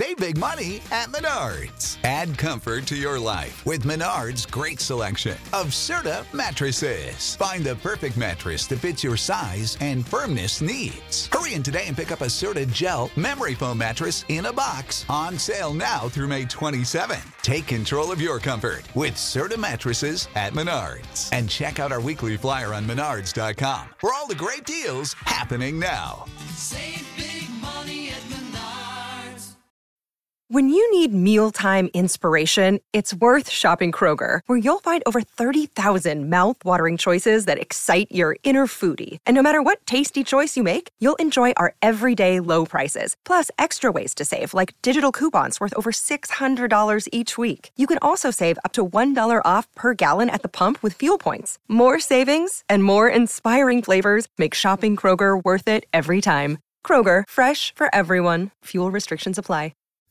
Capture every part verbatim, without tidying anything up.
Save big money at Menards. Add comfort to your life with Menards' great selection of Serta mattresses. Find the perfect mattress that fits your size and firmness needs. Hurry in today and pick up a Serta Gel memory foam mattress in a box. On sale now through May twenty-seventh. Take control of your comfort with Serta mattresses at Menards. And check out our weekly flyer on menards dot com for all the great deals happening now. Save big money at Menards. When you need mealtime inspiration, it's worth shopping Kroger, where you'll find over thirty thousand mouth-watering choices that excite your inner foodie. And no matter what tasty choice you make, you'll enjoy our everyday low prices, plus extra ways to save, like digital coupons worth over six hundred dollars each week. You can also save up to one dollar off per gallon at the pump with fuel points. More savings and more inspiring flavors make shopping Kroger worth it every time. Kroger, fresh for everyone. Fuel restrictions apply.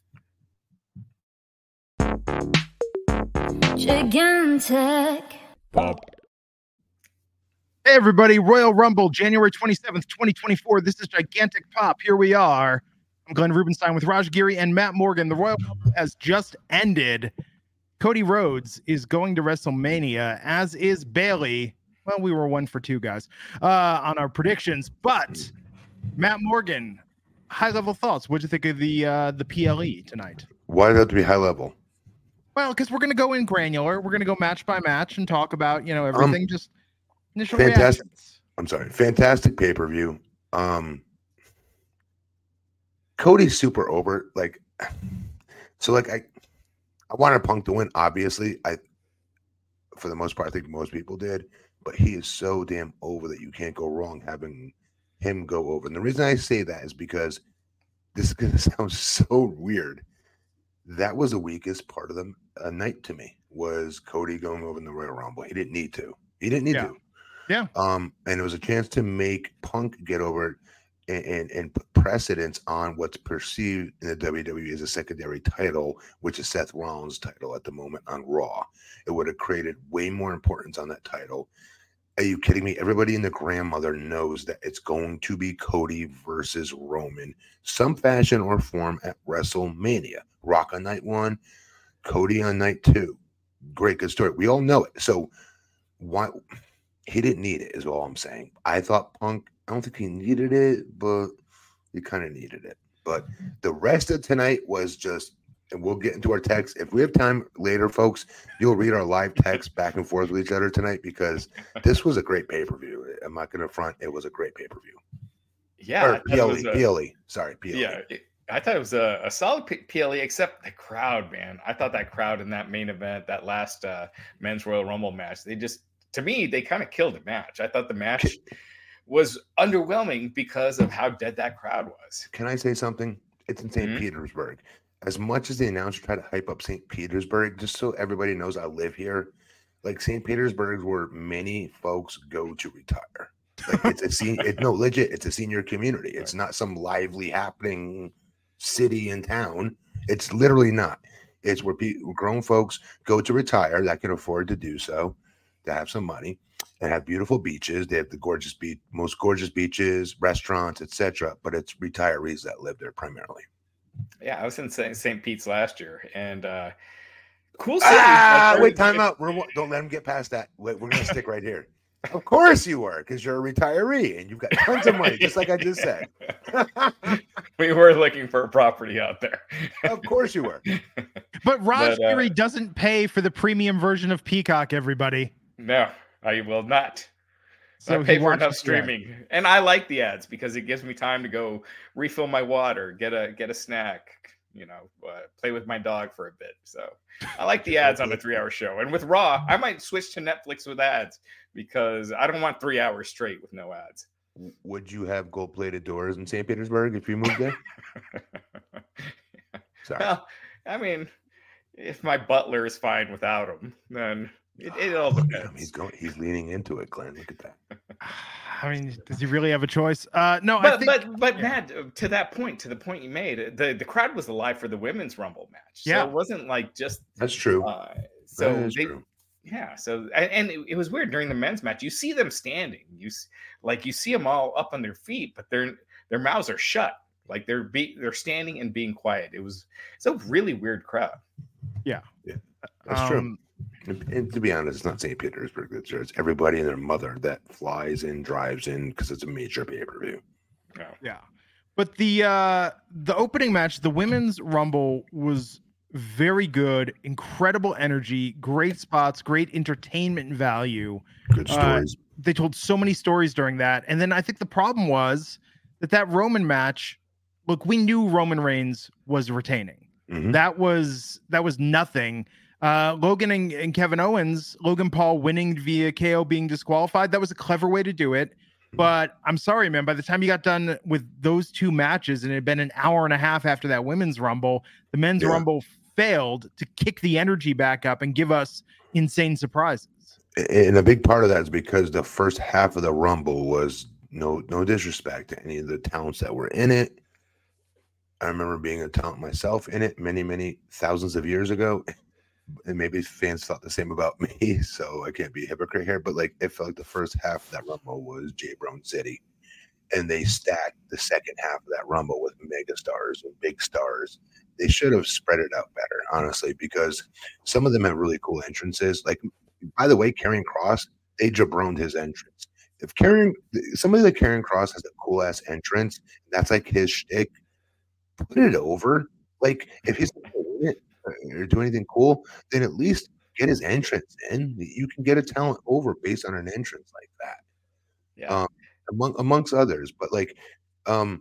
Gigantic. Pop. Hey, everybody. Royal Rumble, January twenty-seventh, twenty twenty-four. This is Gigantic Pop. Here we are. I'm Glenn Rubenstein with Raj Giri and Matt Morgan. The Royal Rumble has just ended. Cody Rhodes is going to WrestleMania, as is Bayley. Well, we were one for two, guys, uh, on our predictions. But, Matt Morgan, high-level thoughts. What did you think of the uh, the P L E tonight? Why does it have to be high level? Well, because we're going to go in granular. We're going to go match by match and talk about, you know, everything. Um, just initial fantastic. Reactions. I'm sorry. Fantastic pay-per-view. Um, Cody's super over. Like, so like I, I wanted Punk to win. Obviously, I, for the most part, I think most people did. But he is so damn over that you can't go wrong having him go over. And the reason I say that is because this is going to sound so weird. That was the weakest part of the uh, night to me, was Cody going over in the Royal Rumble. He didn't need to. He didn't need yeah. to. Yeah. Um, and it was a chance to make Punk get over and, and, and put precedence on what's perceived in the W W E as a secondary title, which is Seth Rollins' title at the moment on Raw. It would have created way more importance on that title. Are you kidding me? Everybody in the grandmother knows that it's going to be Cody versus Roman, some fashion or form at WrestleMania. Rock on night one, Cody on night two. Great, good story. We all know it. So why he didn't need it is all I'm saying. I thought Punk, I don't think he needed it, but he kind of needed it. But the rest of tonight was just, and we'll get into our text. If we have time later, folks, you'll read our live text back and forth with each other tonight, because this was a great pay-per-view. I'm not going to front. It was a great pay-per-view. Yeah. Or P L E, a, P L E. Sorry, P L E. Yeah. It, I thought it was a, a solid P L E, except the crowd, man. I thought that crowd in that main event, that last uh, men's Royal Rumble match, they just, to me, they kind of killed the match. I thought the match was underwhelming because of how dead that crowd was. Can I say something? It's in Saint Mm-hmm. Petersburg. As much as the announcer tried to hype up Saint Petersburg, just so everybody knows I live here, like Saint Petersburg is where many folks go to retire. Like it's a senior, it, no, legit, it's a senior community. It's not some lively happening city and town. It's literally not. It's where people, grown folks go to retire that can afford to do so, to have some money, and have beautiful beaches. They have the gorgeous beach, most gorgeous beaches, restaurants, et cetera. But it's retirees that live there primarily. Yeah, I was in Saint Pete's last year, and uh, cool city. Ah, like, wait, time out. We're, don't let him get past that. We're going to stick right here. Of course you were, because you're a retiree and you've got tons of money, just like I just said. We were looking for a property out there. Of course you were. But Raj But, uh, Giri doesn't pay for the premium version of Peacock, everybody. No, I will not. So I pay he for enough watches the ad. streaming, and I like the ads because it gives me time to go refill my water, get a get a snack, you know, uh, play with my dog for a bit. So I like the ads on a three-hour show. And with Raw, I might switch to Netflix with ads because I don't want three hours straight with no ads. Would you have gold-plated doors in Saint Petersburg if you moved there? Sorry. Well, I mean, if my butler is fine without them, then it, it all depends. He's going. He's leaning into it, Glenn. Look at that. I mean, does he really have a choice? Uh, no, But I think, but but yeah. Matt, to that point, to the point you made, the, the crowd was alive for the women's Rumble match. So Yeah. it wasn't like just That's true. Uh, so That is they, true. yeah. So and, and it, it was weird during the men's match. You see them standing. You s- like you see them all up on their feet, but their their mouths are shut Like they're be they're standing and being quiet. It was it's a really weird crowd. Yeah, yeah, that's um, true. And, and to be honest, it's not Saint Petersburg. It's, it's everybody and their mother that flies in, drives in because it's a major pay per view. Yeah. Yeah. But the uh the opening match, the women's rumble, was very good, incredible energy, great spots, great entertainment value. Good stories. Uh, they told so many stories during that. And then I think the problem was that that Roman match, look, we knew Roman Reigns was retaining. Mm-hmm. That was that was nothing. Uh, Logan and, and Kevin Owens, Logan Paul winning via K O being disqualified. That was a clever way to do it. But I'm sorry, man, by the time you got done with those two matches and it had been an hour and a half after that women's rumble, the men's yeah. rumble failed to kick the energy back up and give us insane surprises. And a big part of that is because the first half of the rumble was no no disrespect to any of the talents that were in it. I remember being a talent myself in it many, many thousands of years ago. And maybe fans thought the same about me, so I can't be a hypocrite here. But like, it felt like the first half of that rumble was J Brown City, and they stacked the second half of that rumble with mega stars and big stars. They should have spread it out better, honestly, because some of them have really cool entrances. Like, by the way, Karrion Kross, they jabroned his entrance. If Karrion, somebody like Karrion Kross has a cool ass entrance, that's like his shtick, put it over. Like, if he's not gonna win it or do anything cool, then at least get his entrance in. You can get a talent over based on an entrance like that. Yeah. Um, among amongst others, but like, um,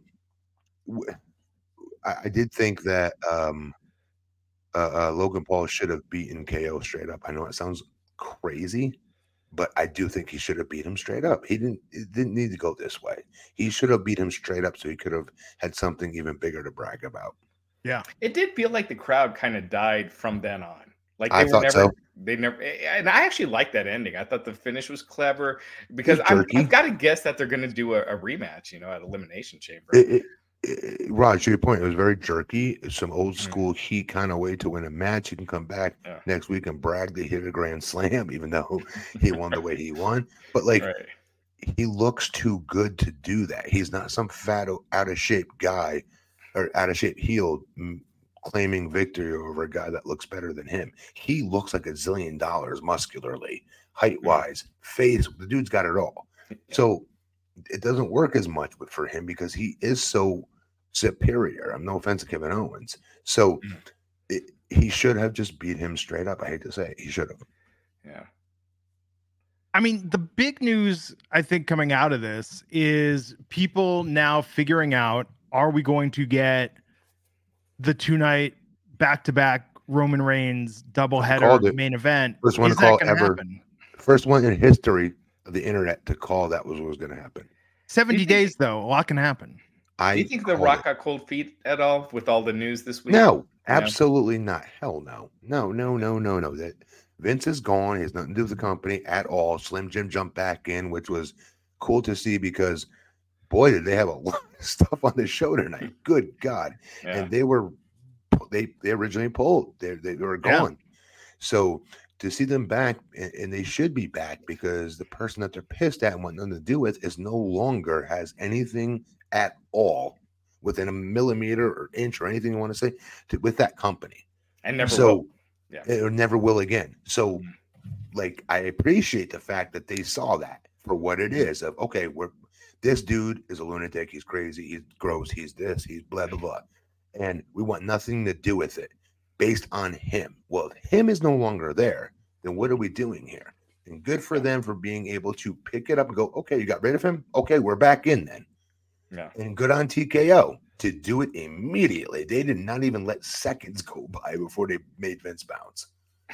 w- I, I did think that um, uh, uh, Logan Paul should have beaten K O straight up. I know it sounds crazy, but I do think he should have beat him straight up. He didn't. It didn't need to go this way. He should have beat him straight up, so he could have had something even bigger to brag about. Yeah, it did feel like the crowd kind of died from then on. Like they I were thought never, so. they never, and I actually liked that ending. I thought the finish was clever because I've, I've got to guess that they're going to do a, a rematch, you know, at Elimination Chamber. It, it, it, Raj, to your point, it was very jerky. It's some old school mm. Heat kind of way to win a match. You can come back yeah. next week and brag that he hit a grand slam, even though he won the way he won. But like, right. he looks too good to do that. He's not some fat, out of shape guy or out of shape heel claiming victory over a guy that looks better than him. He looks like a zillion dollars muscularly, height wise, face. The dude's got it all. Yeah. So it doesn't work as much for him because he is so superior. I'm no offense to Kevin Owens. So mm. it, he should have just beat him straight up. I hate to say it. He should have. Yeah. I mean, the big news I think coming out of this is people now figuring out, are we going to get the two night back to back Roman Reigns doubleheader main event? First one to call ever. Happen? First one in history of the internet to call that was what was going to happen. seventy days though, a lot can happen. I Do you think The Rock it. got cold feet at all with all the news this week? No, absolutely yeah. not. Hell no. No, no, no, no, no. That Vince is gone. He has nothing to do with the company at all. Slim Jim jumped back in, which was cool to see because boy, did they have a lot of stuff on the show tonight. Good God. Yeah. And they were, they they originally pulled. They, they were gone. Yeah. So to see them back, and, and they should be back because the person that they're pissed at and want nothing to do with is no longer has anything at all within a millimeter or inch or anything you want to say to, with that company. And never so, will. Yeah. It never will again. So like, I appreciate the fact that they saw that for what it is of, okay, we're, this dude is a lunatic. He's crazy. He's gross. He's this. He's blah, blah, blah. And we want nothing to do with it based on him. Well, if him is no longer there, then what are we doing here? And good for them for being able to pick it up and go, okay, you got rid of him? Okay, we're back in then. Yeah. And good on T K O to do it immediately. They did not even let seconds go by before they made Vince bounce.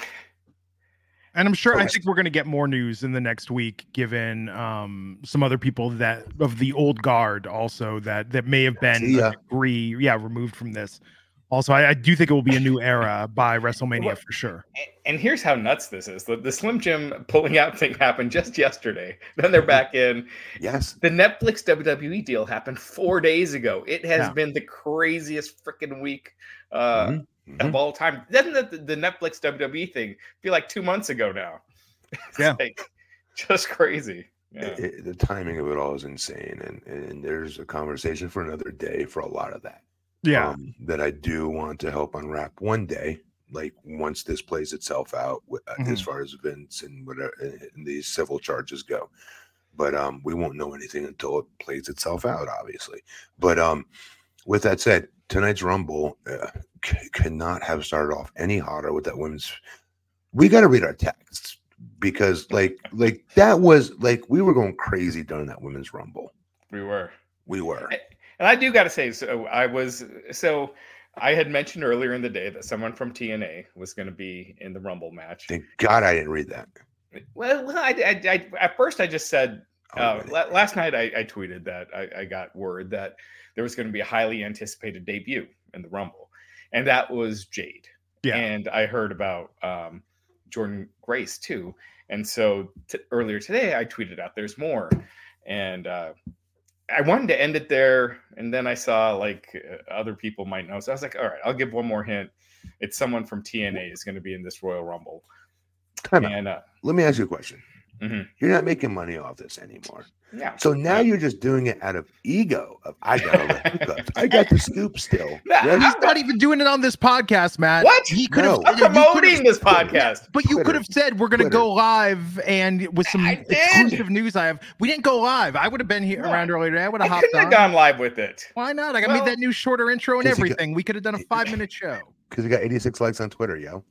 And I'm sure, okay. I think we're going to get more news in the next week, given um, some other people that of the old guard also that that may have been a degree, yeah, removed from this. Also, I, I do think it will be a new era by WrestleMania well, for sure. And here's how nuts this is. The, the Slim Jim pulling out thing happened just yesterday. Then they're back in. Yes. The Netflix W W E deal happened four days ago. It has yeah. been the craziest freaking week uh, mm-hmm. Mm-hmm. of all time. Doesn't the, the Netflix W W E thing feel like two months ago now? It's yeah. like just crazy. Yeah. It, it, the timing of it all is insane, and and there's a conversation for another day for a lot of that. Yeah. Um, that I do want to help unwrap one day, like once this plays itself out, w- uh, Mhm. as far as Vince and whatever and these civil charges go. But um, we won't know anything until it plays itself out, obviously. But um, with that said, tonight's Rumble uh, c- cannot have started off any hotter with that women's. We got to read our texts because, like, like that was like we were going crazy during that women's Rumble. We were. We were. And I do got to say, so I was, so I had mentioned earlier in the day that someone from T N A was going to be in the Rumble match. Thank God I didn't read that. Well, well, I, I, I at first I just said, Oh, uh, really? la- last night I, I tweeted that I, I got word that there was going to be a highly anticipated debut in the Rumble, and that was Jade. Yeah. And I heard about um, Jordan Grace too. And so t- earlier today I tweeted out, "There's more," and uh, I wanted to end it there, and then I saw like uh, other people might know, so I was like, "All right, I'll give one more hint. It's someone from T N A is going to be in this Royal Rumble." Time out. And uh, Let me ask you a question. Mhm. You're not making money off this anymore. yeah, So now Yeah. you're just doing it out of ego of I got all the hookups. I got the scoop still. Yeah, Yes? He's not even doing it on this podcast, Matt. What? He could No. have I'm promoting this podcast. But you Twitter. could have said we're going to Twitter. go live and with some I did. exclusive news I have. We didn't go live. I would have been here No. around earlier today. I would I have hopped couldn't have on. gone live with it. Why not? I got Well- made that new shorter intro and Because he got- everything. We could have done a five minute show. Because you got eighty-six likes on Twitter, yo.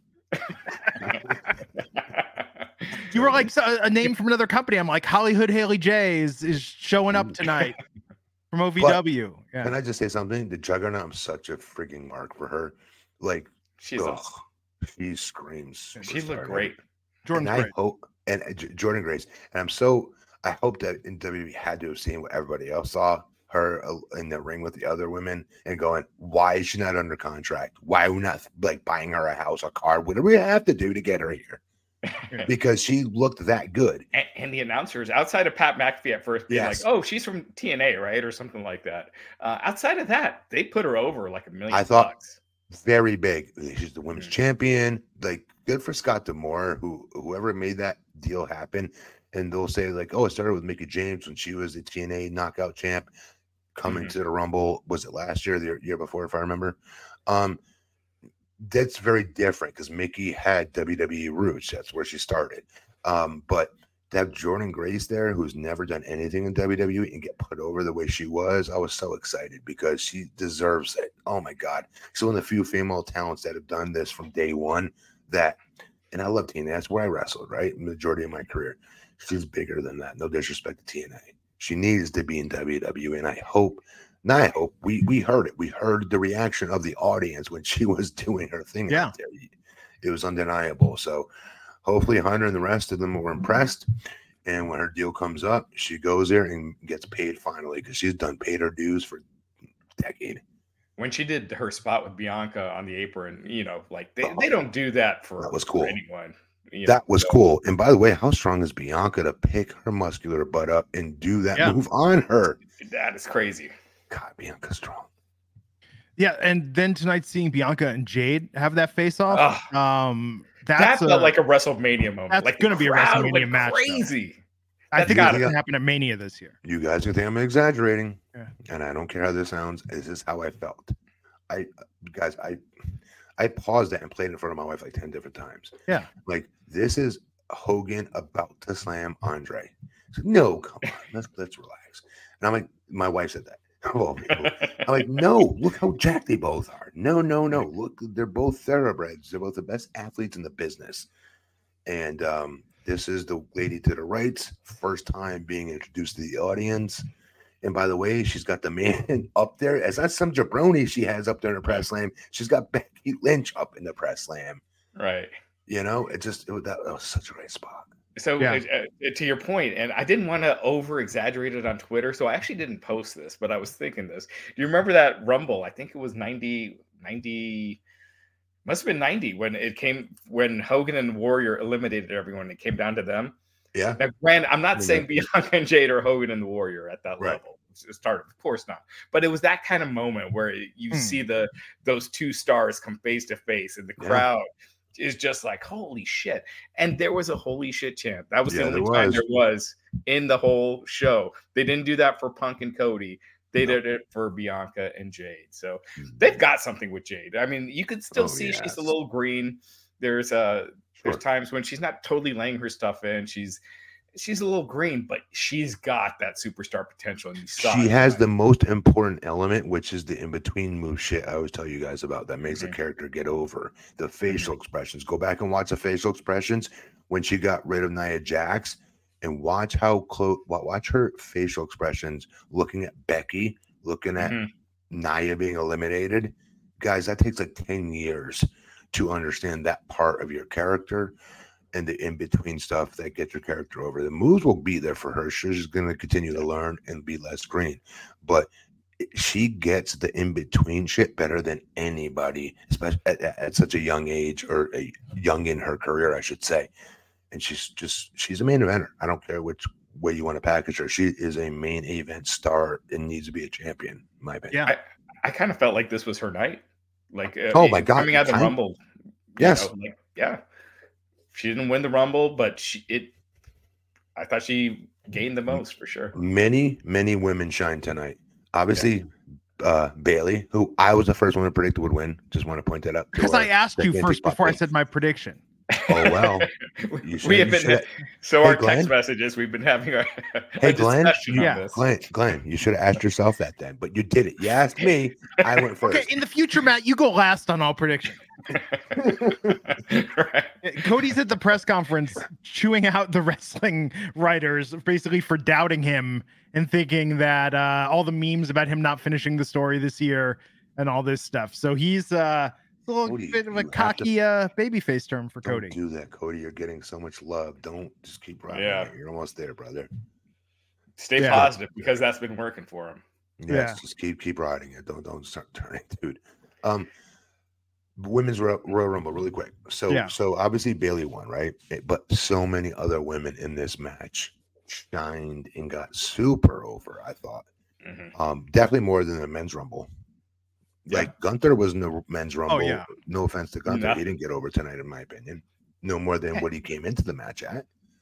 You were like so- a name from another company. I'm like Hollywood Haley J is, is showing up tonight from O V W. Yeah. Can I just say something? The Juggernaut, I'm such a freaking mark for her. Like, She's ugh, awesome. she screams. She superstar. looked great. Jordan's and I great. hope, and uh, J- Jordan Grace, and I'm so, I hope that in W W E had to have seen what everybody else saw her uh, in the ring with the other women and going, why is she not under contract? Why are we not like buying her a house, a car? What do we have to do to get her here? Because she looked that good. And, and the announcers, outside of Pat McAfee at first being Yes. like, "Oh, she's from T N A, right?" or something like that. Uh, outside of that, they put her over like a million I thought- bucks. Very big. She's the women's Mm. champion. Like, good for Scott D'Amore, who whoever made that deal happen. And they'll say, like, oh, it started with Mickey James when she was the T N A knockout champ coming Mhm. to the Rumble. Was it last year or the year- year before, if I remember? Um, that's very different because Mickey had W W E roots. That's where she started. Um, but to have Jordan Grace there, who's never done anything in W W E, and get put over the way she was, I was so excited because she deserves it. Oh my God. She's one of the few female talents that have done this from day one. That, and I love T N A. That's where I wrestled, right? Majority of my career. She's bigger than that. No disrespect to T N A. She needs to be in W W E, and I hope, not I hope, we we heard it. We heard the reaction of the audience when she was doing her thing Yeah. out there. It was undeniable. So hopefully Hunter and the rest of them were impressed. And when her deal comes up, she goes there and gets paid finally because she's done paid her dues for a decade. When she did her spot with Bianca on the apron, you know, like they, they don't do that for, That was for cool. anyone. you know, That was so- cool. And by the way, how strong is Bianca to pick her muscular butt up and do that Yeah. move on her? That is crazy. God, Bianca's strong. Yeah, and then tonight seeing Bianca and Jade have that face off. Ugh. Um, That that's felt a- like a WrestleMania moment. that's like the gonna be a crowd WrestleMania went match, though. Crazy. I that's think gotta it's be- gonna happen at Mania this year. You guys can think I'm exaggerating, Yeah. and I don't care how this sounds. This is how I felt. I, guys, I, I paused that and played it in front of my wife like ten different times. Yeah. Like this is Hogan about to slam Andre. So, no, come on, let's let's relax. And I'm like, my wife said that. Oh, I'm like, no, look how jacked they both are. No, no, no. Look, they're both thoroughbreds. They're both the best athletes in the business. And um, this is the lady to the right's first time being introduced to the audience. And by the way, she's got the man up there. It's not some jabroni she has up there in the press slam. She's got Becky Lynch up in the press slam. Right. You know, it just it was, that, that was such a great spot. So Yeah. uh, uh, to your point, and I didn't want to over exaggerate it on Twitter, so I actually didn't post this, but I was thinking this. Do you remember that Rumble? I think it was ninety, ninety, must have been ninety when it came, when Hogan and Warrior eliminated everyone. It came down to them. Yeah. Now, granted, I'm not Yeah. saying Bianca and Jade or Hogan and the Warrior at that Right. level. It started, of course not. But it was that kind of moment where you Hmm. see the those two stars come face to face, and the Yeah. crowd is just like, holy shit. And there was a holy shit chant. That was Yeah, the there only time was. there was in the whole show. They didn't do that for Punk and Cody. They No. did it for Bianca and Jade. So they've got something with Jade. I mean, you could still Oh, see yes. she's a little green. There's uh Sure. there's times when she's not totally laying her stuff in. She's she's a little green, but she's got that superstar potential. And you saw She it has tonight. the most important element, which is the in-between move shit I always tell you guys about that makes Mhm. the character get over. The facial expressions. Go back and watch the facial expressions when she got rid of Nia Jax and watch how close watch her facial expressions looking at Becky, looking at Mhm. Nia being eliminated. Guys, that takes like ten years to understand that part of your character and the in-between stuff that gets your character over. The moves will be there for her. She's just going to continue to learn and be less green. But she gets the in-between shit better than anybody, especially at, at, at such a young age, or a young in her career, I should say. And she's just, she's a main eventer. I don't care which way you want to package her. She is a main event star and needs to be a champion, in my opinion. Yeah. I kind of felt like this was her night. Like, uh, Oh my God, coming out of the I- Rumble. you Yes. know, like, yeah. She didn't win the Rumble, but she it. I thought she gained the most for sure. Many, many women shine tonight. Obviously, uh, Bailey, who I was the first one to predict would win. Just want to point that out. to Because our I asked you gigantic first before I populace. said my prediction. Oh, well. we You should- we have you been should- so Hey, our Glenn? text messages. We've been having a, a Hey, Glenn, discussion you- on Yeah. this. Glenn, Glenn, you should have asked yourself that then, but you did it. You asked me. I went first. Okay, in the future, Matt, you go last on all predictions. Right. Cody's at the press conference chewing out the wrestling writers basically for doubting him and thinking that uh, all the memes about him not finishing the story this year and all this stuff. So he's uh, a little Cody, bit of a you have to- cocky uh, babyface term for Don't Cody. do that, Cody. You're getting so much love. Don't just keep riding. Yeah. it. You're almost there, brother. Stay Yeah. positive because that's been working for him. Yes, Yeah. just keep keep riding it. Don't don't start turning, dude. Um, women's Royal, Royal Rumble, really quick. So Yeah. so obviously Bailey won, right? Eh, But so many other women in this match shined and got super over. I thought, Mhm. um, definitely more than the men's Rumble. Yeah. Like Gunther was no men's Rumble. yeah. No offense to Gunther, No. he didn't get over tonight, in my opinion. No more than what he came into the match at.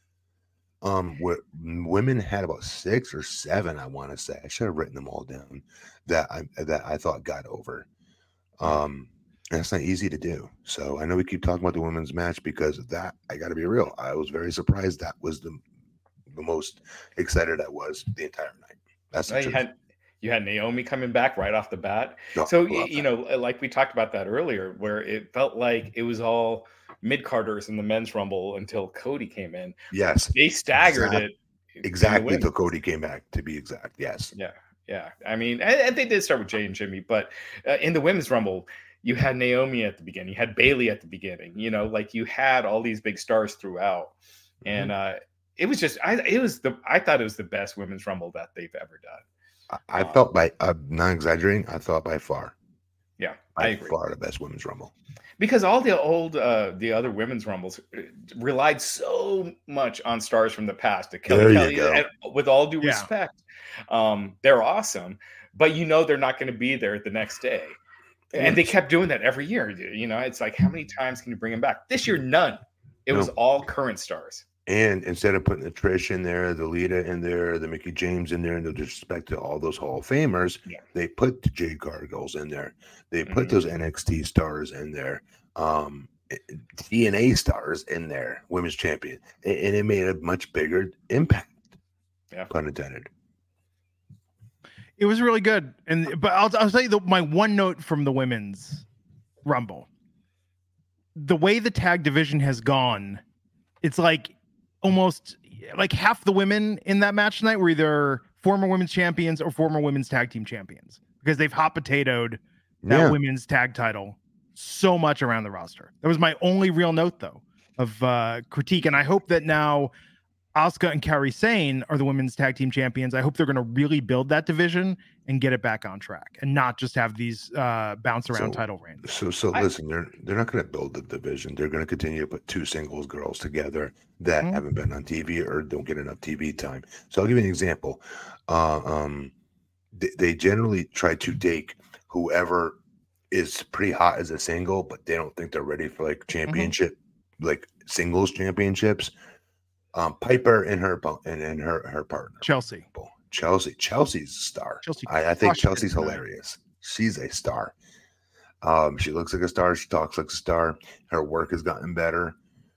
Um, where women had about six or seven, I want to say. I should have written them all down that I that I thought got over. Um, and it's not easy to do. So I know we keep talking about the women's match because of that. I got to be real. I was very surprised that was the the most excited I was the entire night. That's the Well, you truth. had you had Naomi coming back right off the bat. No, So I y- love you that. know, like we talked about that earlier, where it felt like it was all mid carders in the men's rumble until Cody came in. Yes, They staggered Exact- it in the exactly. women's. Until Cody came back, to be exact. Yes. Yeah, yeah. I mean, and, and they did start with Jay and Jimmy, but uh, in the women's rumble, you had Naomi at the beginning, you had Bailey at the beginning. You know, like you had all these big stars throughout, and Mm-hmm. uh, it was just, I it was the, I thought it was the best women's rumble that they've ever done. I, I Um, felt by, I'm not exaggerating. I thought by far, Yeah, by I agree. far the best women's rumble. Because all the old, uh, the other women's rumbles uh, relied so much on stars from the past. The Kelly There you Kelly, go. and with all due Yeah. respect, um, they're awesome, but you know they're not going to be there the next day. And they kept doing that every year. You know, it's like, how many times can you bring them back? This year, none. It was No. all current stars. And instead of putting the Trish in there, the Lita in there, the Mickey James in there, and no disrespect to all those Hall of Famers, Yeah. they put the Jade Cargills in there. They put Mhm. those N X T stars in there. Um, T N A stars in there, women's champion. And, and it made a much bigger impact. Yeah. Pun intended. It was really good, and but I'll I'll tell you the, my one note from the women's rumble. The way the tag division has gone, it's like almost like half the women in that match tonight were either former women's champions or former women's tag team champions because they've hot potatoed that Yeah. women's tag title so much around the roster. That was my only real note though of uh, critique, and I hope that now Asuka and Kairi Sane are the women's tag team champions. I hope they're going to really build that division and get it back on track and not just have these uh, bounce around So- title reigns. So, so I- listen, they're they're not going to build the division. They're going to continue to put two singles girls together that Mhm. haven't been on T V or don't get enough T V time. So I'll give you an example. Uh, um, they, they generally try to take whoever is pretty hot as a single, but they don't think they're ready for like championship, mm-hmm. like singles championships. Um, Piper and her and, and her her partner Chelsea. Chelsea. Chelsea's a star. Chelsea. I, I think Chelsea's hilarious. She's a star. Um, she looks like a star. She talks like a star. Her work has gotten better.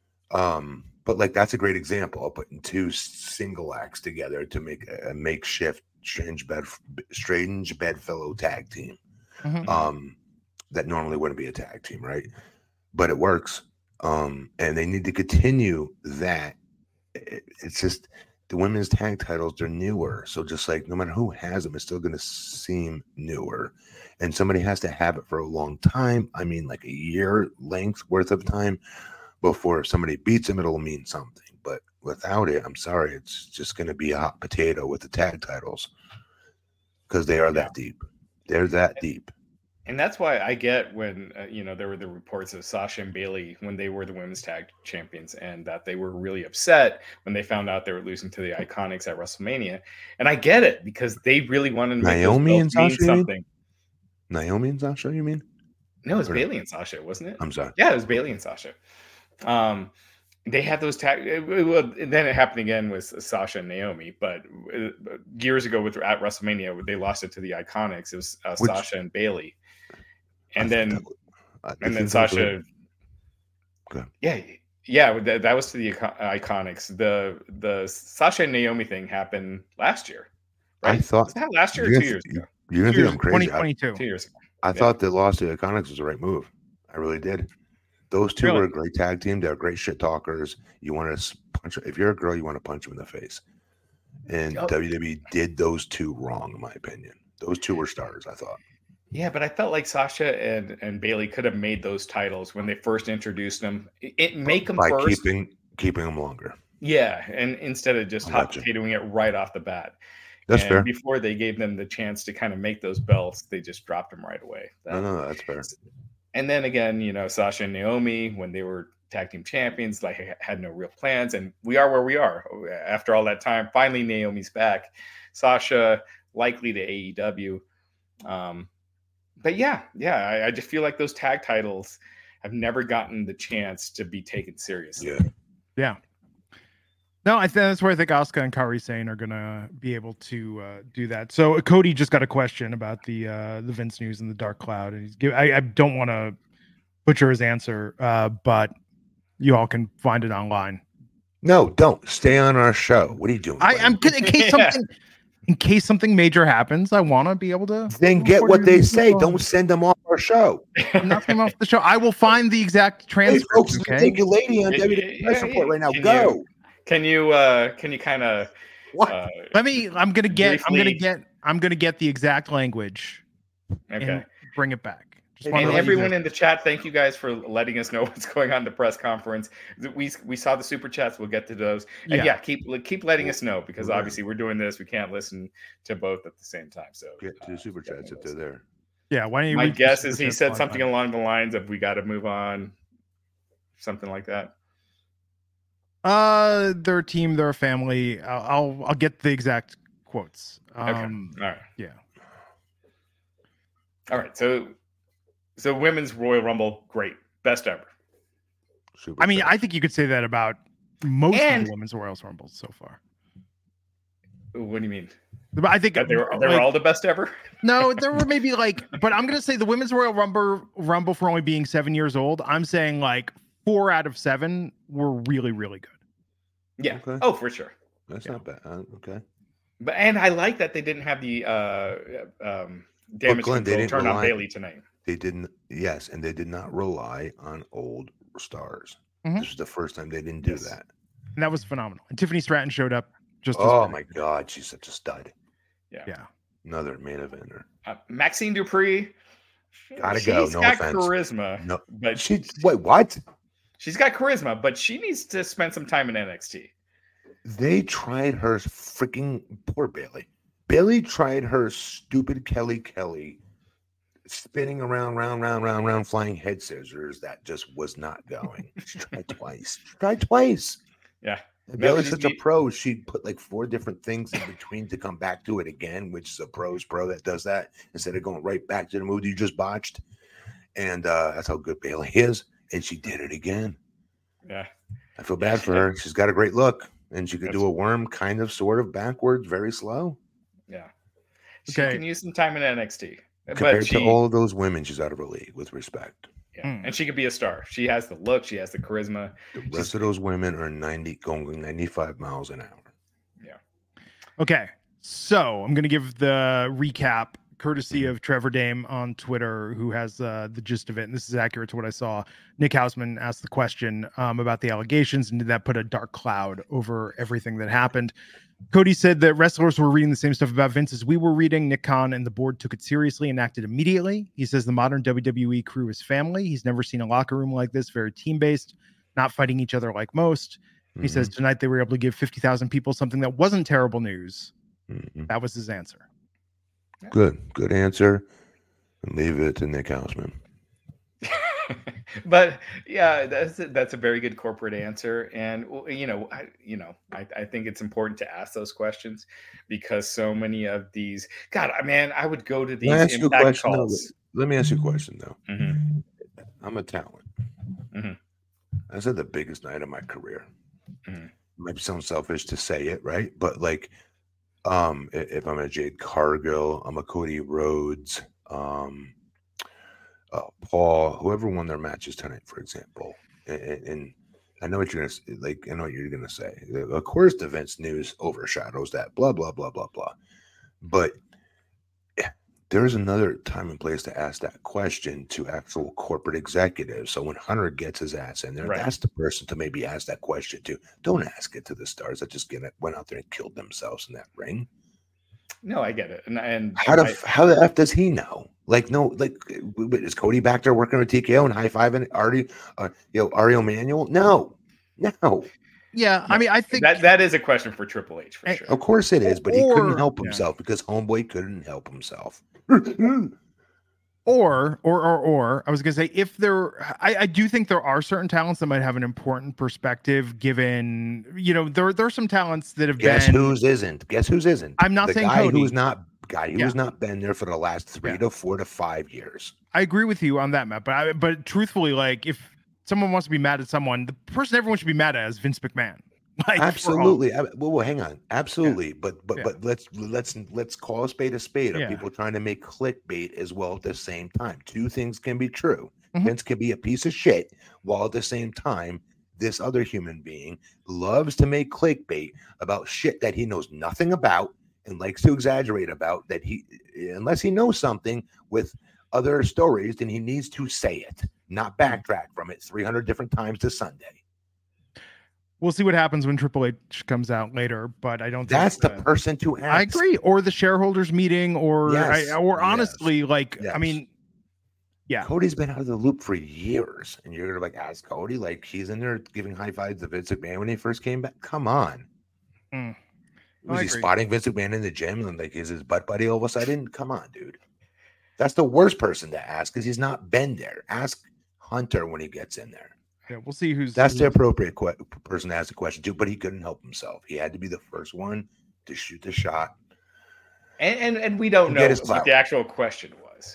Um, but like that's a great example of putting two single acts together to make a, a makeshift strange bed strange bedfellow tag team. Mm-hmm. Um, that normally wouldn't be a tag team, right? But it works. Um, and they need to continue that. It, it's just the women's tag titles, they're newer. So just like no matter who has them, it's still going to seem newer. And somebody has to have it for a long time. I mean, like a year length worth of time before somebody beats them, it'll mean something. But without it, I'm sorry, it's just going to be a hot potato with the tag titles because they are that deep. They're that deep. And that's why I get when, uh, you know, there were the reports of Sasha and Bailey when they were the women's tag champions and that they were really upset when they found out they were losing to the Iconics at WrestleMania. And I get it because they really wanted to make Naomi and Sasha something. Naomi and Sasha, you mean? No, it was or Bailey no? and Sasha, wasn't it? I'm sorry. Yeah, it was Bailey and Sasha. Um, they had those tag. Well, then it happened again with Sasha and Naomi, but years ago with at WrestleMania, they lost it to the Iconics. It was uh, Which, Sasha and Bailey. And then, that, and then Sasha, okay. yeah, yeah, that, that was to the Iconics. The the Sasha and Naomi thing happened last year, right? I thought was that last year or two years ago. You're gonna think I'm crazy. twenty twenty-two. I, two years ago. I yeah. thought the loss to the Iconics was the right move. I really did. Those two really? were a great tag team. They're great shit talkers. You want to punch. If you're a girl, you want to punch them in the face. And oh. W W E did those two wrong, in my opinion. Those two were stars, I thought. Yeah, but I felt like Sasha and, and Bailey could have made those titles when they first introduced them. It, it make them by first. keeping keeping them longer. Yeah, and instead of just hot potatoing it right off the bat. That's and fair. Before they gave them the chance to kind of make those belts, they just dropped them right away. That, no, no, that's fair. And then again, you know, Sasha and Naomi, when they were tag team champions, like had no real plans, and we are where we are after all that time. Finally, Naomi's back. Sasha likely to A E W. Um, But yeah, yeah, I, I just feel like those tag titles have never gotten the chance to be taken seriously. Yeah. Yeah. No, I think that's where I think Asuka and Kairi Sane are gonna be able to uh, do that. So Cody just got a question about the uh, the Vince news and the Dark Cloud, and he's give, I, I don't want to butcher his answer, uh, but you all can find it online. No, don't stay on our show. What are you doing? I, I'm in case yeah. something. In case something major happens, I want to be able to. Then get what they say. Don't send them off our show. Nothing off the show. I will find the exact transcript. Hey, folks, okay? take your lady on Yeah, W W E yeah, Report right now. can Go. You, can you? Uh, can you kind of? What? Uh, Let me. I'm gonna get. briefly, I'm gonna get. I'm gonna get the exact language. Okay. And bring it back. Just And everyone in the chat, thank you guys for letting us know what's going on at the press conference. We we saw the super chats. We'll get to those. And yeah, Yeah. keep keep letting us know because Right. obviously we're doing this. We can't listen to both at the same time. So Get to the super chats if they're there. Yeah. Why don't you? my read the guess super is he chats said live something on- along the lines of "We got to move on," something like that. Uh, they're a team. They're a family. I'll. I'll, I'll get the exact quotes. Um, Okay. All right. Yeah. All right. So so women's Royal Rumble, great, best ever. Super I mean, chats. I think you could say that about most And- of the women's Royal Rumbles so far. What do you mean? But I think That they were they like, were all the best ever? no, there were maybe like, but I'm gonna say the women's Royal Rumble Rumble for only being seven years old. I'm saying like four out of seven were really, really good. Yeah. Okay. Oh, for sure. That's Yeah. not bad. Uh, okay. But and I like that they didn't have the uh um damage Glenn, they control didn't turn on rely- Bailey tonight. They didn't. Yes, and they did not rely on old stars. Mhm. This is the first time they didn't do Yes. that. And that was phenomenal. And Tiffany Stratton showed up just. as Oh good. my God, she's such a stud. Yeah. Yeah. Another main eventer. Uh, Maxine Dupree. Gotta she's go, no got offense. charisma, No, but she. Wait, what? she's got charisma, but she needs to spend some time in N X T. They tried her freaking poor Bailey. Bailey tried her stupid Kelly Kelly, spinning around, round, round, round, round, flying head scissors. That just was not going. She tried twice. She tried twice. Yeah. And No, Bailey's you- such a you- pro. She'd put like four different things in between to come back to it again, which is a pro's pro that does that instead of going right back to the move you just botched. And uh, that's how good Bailey is. And she did it again. Yeah. I feel bad for her. She's got a great look. And she could That's- do a worm kind of, sort of backwards, very slow. Yeah. She Okay. can use some time in N X T. Compared but she, to all of those women, she's out of her league with respect. yeah. Mm. And she could be a star. She has the look. She has the charisma. The She's- rest of those women are ninety, going ninety-five miles an hour. Okay, so I'm going to give the recap courtesy Mm-hmm. of Trevor Dame on Twitter, who has uh, the gist of it. And this is accurate to what I saw. Nick Hausman asked the question um, about the allegations, and did that put a dark cloud over everything that happened? Cody said that wrestlers were reading the same stuff about Vince as we were reading. Nick Khan and the board took it seriously and acted immediately. He says the modern W W E crew is family. He's never seen a locker room like this, very team-based, not fighting each other like most. He Mhm. says tonight they were able to give fifty thousand people something that wasn't terrible news. Mhm. That was his answer. Good, good answer. And leave it to Nick Hausman. But yeah, that's a, that's a very good corporate answer, and you know, I, you know, I, I think it's important to ask those questions because so many of these, God, I man, I would go to Let me ask these you a impact question. Though. calls. Let me ask you a question though. Mhm. I'm a talent. Mhm. I said the biggest night of my career. Mhm. Might sound selfish to say it, right? But like, um, i- if I'm a Jade Cargill, I'm a Cody Rhodes, um, uh, Paul, whoever won their matches tonight, for example, and, and I know what you're gonna s- like. I know what you're gonna say. Of course, the Vince news overshadows that. Blah blah blah blah blah. But yeah, there's another time and place to ask that question to actual corporate executives. So when Hunter gets his ass in there, Right. that's the person to maybe ask that question to. Don't ask it to the stars that just get it, went out there and killed themselves in that ring. No, I get it, and and How the I- f- how the f does he know? Like no, like w- w- is Cody back there working with T K O and high fiving Artie, uh, you know, Ario Manuel? No, no. Yeah, I mean, I think that that is a question for Triple H for Eh, sure. Of course it is, but he couldn't Or- help yeah. himself because Homeboy couldn't help himself. or or or or I was gonna say if there, I, I do think there are certain talents that might have an important perspective. Given you know there there are some talents that have Guess been. whose isn't? Guess whose isn't? I'm not the saying guy Cody. who's not guy who's Yeah. not been there for the last three Yeah. to four to five years. I agree with you on that, Matt. But I, but truthfully, like if someone wants to be mad at someone, the person everyone should be mad at is Vince McMahon. Like for all- Absolutely. Ab- Well, well, hang on. Absolutely. But but Yeah. but let's let's let's call a spade a spade of Yeah. people trying to make clickbait as well at the same time. Two things can be true. Mhm. Vince can be a piece of shit while at the same time this other human being loves to make clickbait about shit that he knows nothing about and likes to exaggerate about that he unless he knows something with other stories, then he needs to say it, not backtrack from it three hundred different times to Sunday. We'll see what happens when Triple H comes out later, but I don't. think That's the that- person to ask. I agree, or the shareholders meeting, or Yes, I, or yes, honestly, like I yes. mean, yeah. Cody's been out of the loop for years, and you're gonna like ask Cody, like he's in there giving high fives to Vince McMahon when he first came back. Come on, Mm. was I he agree. spotting Vince McMahon in the gym and like is his butt buddy all of a sudden? Come on, dude. That's the worst person to ask because he's not been there. Ask Hunter when he gets in there. Yeah, we'll see who's That's the who's- appropriate que- person to ask the question to, but he couldn't help himself. He had to be the first one to shoot the shot. And, and and we don't Get know his what clout. the actual question was.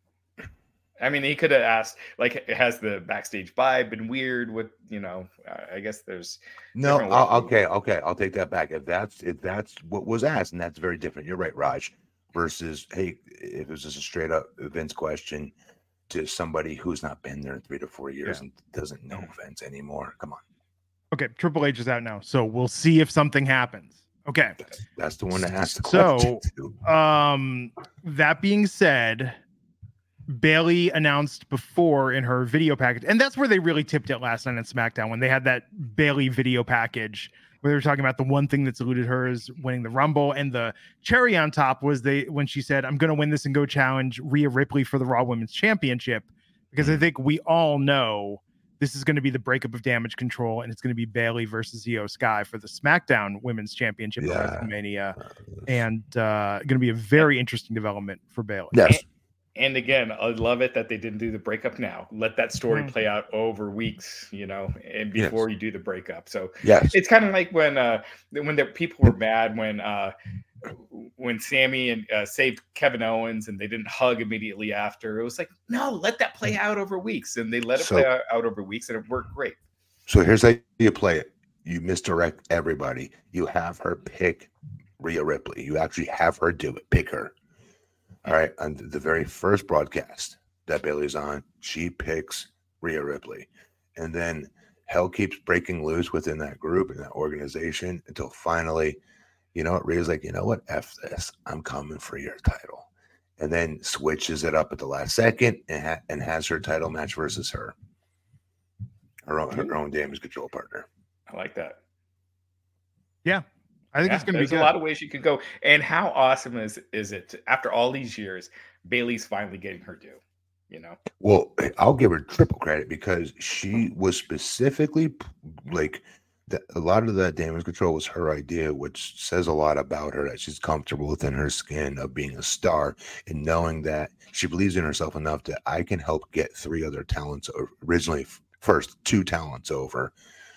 I mean, he could have asked, like, has the backstage vibe been weird? With you know, uh, I guess there's No, different I'll, ways. okay, okay, I'll take that back. If that's if that's what was asked, and that's very different. You're right, Raj. Versus, hey, if it was just a straight up Vince question to somebody who's not been there in three to four years Yeah. and doesn't know Vince anymore. Come on, Okay, Triple H is out now, so we'll see if something happens. Okay. that's, that's the one to ask the So- question to. Um, that being said, Bailey announced before in her video package, and that's where they really tipped it last night on SmackDown when they had that Bailey video package where they were talking about the one thing that's eluded her is winning the Rumble, and the cherry on top was they when she said, "I'm going to win this and go challenge Rhea Ripley for the Raw Women's Championship," because I think we all know this is going to be the breakup of Damage Control, and it's going to be Bailey versus Io Sky for the SmackDown Women's Championship Yeah. at WrestleMania, and uh, going to be a very interesting development for Bailey. Yes, And again, I love it that they didn't do the breakup now. Let that story Mm. play out over weeks, you know, and Yes. before you do the breakup. So yes, it's kind of like when uh when the people were mad when uh when Sammy and uh, saved Kevin Owens and they didn't hug immediately after. It was like, no, let that play out over weeks, and they let it So- play out, out over weeks, and it worked great. So here's how you play it. You misdirect everybody. You have her pick Rhea Ripley. You actually have her do it. Pick her. All right. On the very first broadcast that Bailey's on, she picks Rhea Ripley. And then hell keeps breaking loose within that group and that organization until finally, you know what? Rhea's like, you know what? F this. I'm coming for your title. And then switches it up at the last second and, ha- and has her title match versus her. Her own, her own damage control partner. I like that. Yeah, I think Yeah, it's going to be there's good. a lot of ways you could go. And how awesome is is it to, after all these years, Bailey's finally getting her due? You know, Well, I'll give her triple credit because she was specifically like the, a lot of that damage control was her idea, which says a lot about her that she's comfortable within her skin of being a star and knowing that she believes in herself enough that I can help get three other talents or originally first two talents over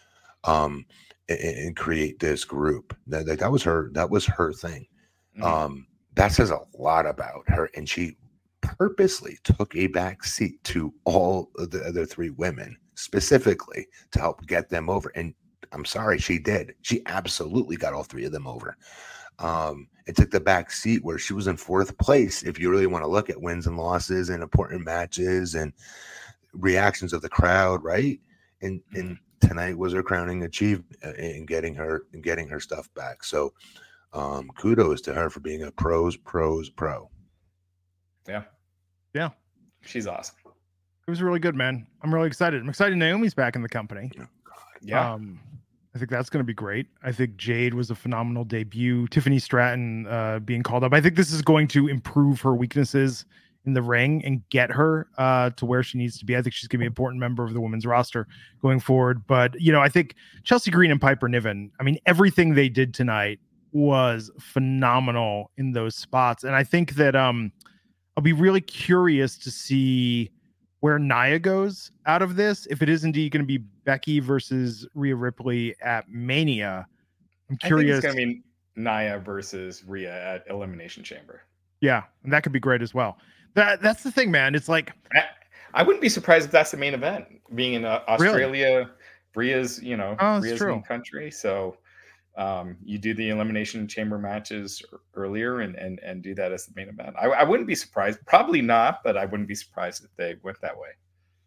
um and, and create this group. That, that that was her that was her thing. Mhm. Um that says a lot about her, and she purposely took a back seat to all of the other three women specifically to help get them over. And I'm sorry, she did. She absolutely got all three of them over. Um, it took the back seat where she was in fourth place. If you really want to look at wins and losses and important matches and reactions of the crowd, right? And and tonight was her crowning achievement in getting her in getting her stuff back. So um, kudos to her for being a pros, pros, pro. yeah, Yeah, she's awesome. it was really good, man. I'm really excited. I'm excited Naomi's back in the company. Yeah, Um, I think that's going to be great. I think Jade was a phenomenal debut. Tiffany Stratton uh, being called up. I think this is going to improve her weaknesses in the ring and get her uh, to where she needs to be. I think she's going to be an important member of the women's roster going forward. But, you know, I think Chelsea Green and Piper Niven, I mean, everything they did tonight was phenomenal in those spots. And I think that um, I'll be really curious to see where Nia goes out of this. If it is indeed going to be Becky versus Rhea Ripley at Mania, I'm I think curious. it's gonna be Nia versus Rhea at Elimination Chamber. Yeah, and that could be great as well. That that's the thing, man. It's like I, I wouldn't be surprised if that's the main event, being in uh, Australia. Rhea's, you know, Oh, that's Rhea's true. home country. So um, you do the Elimination Chamber matches ear- earlier and and and do that as the main event. I, I wouldn't be surprised. Probably not, but I wouldn't be surprised if they went that way.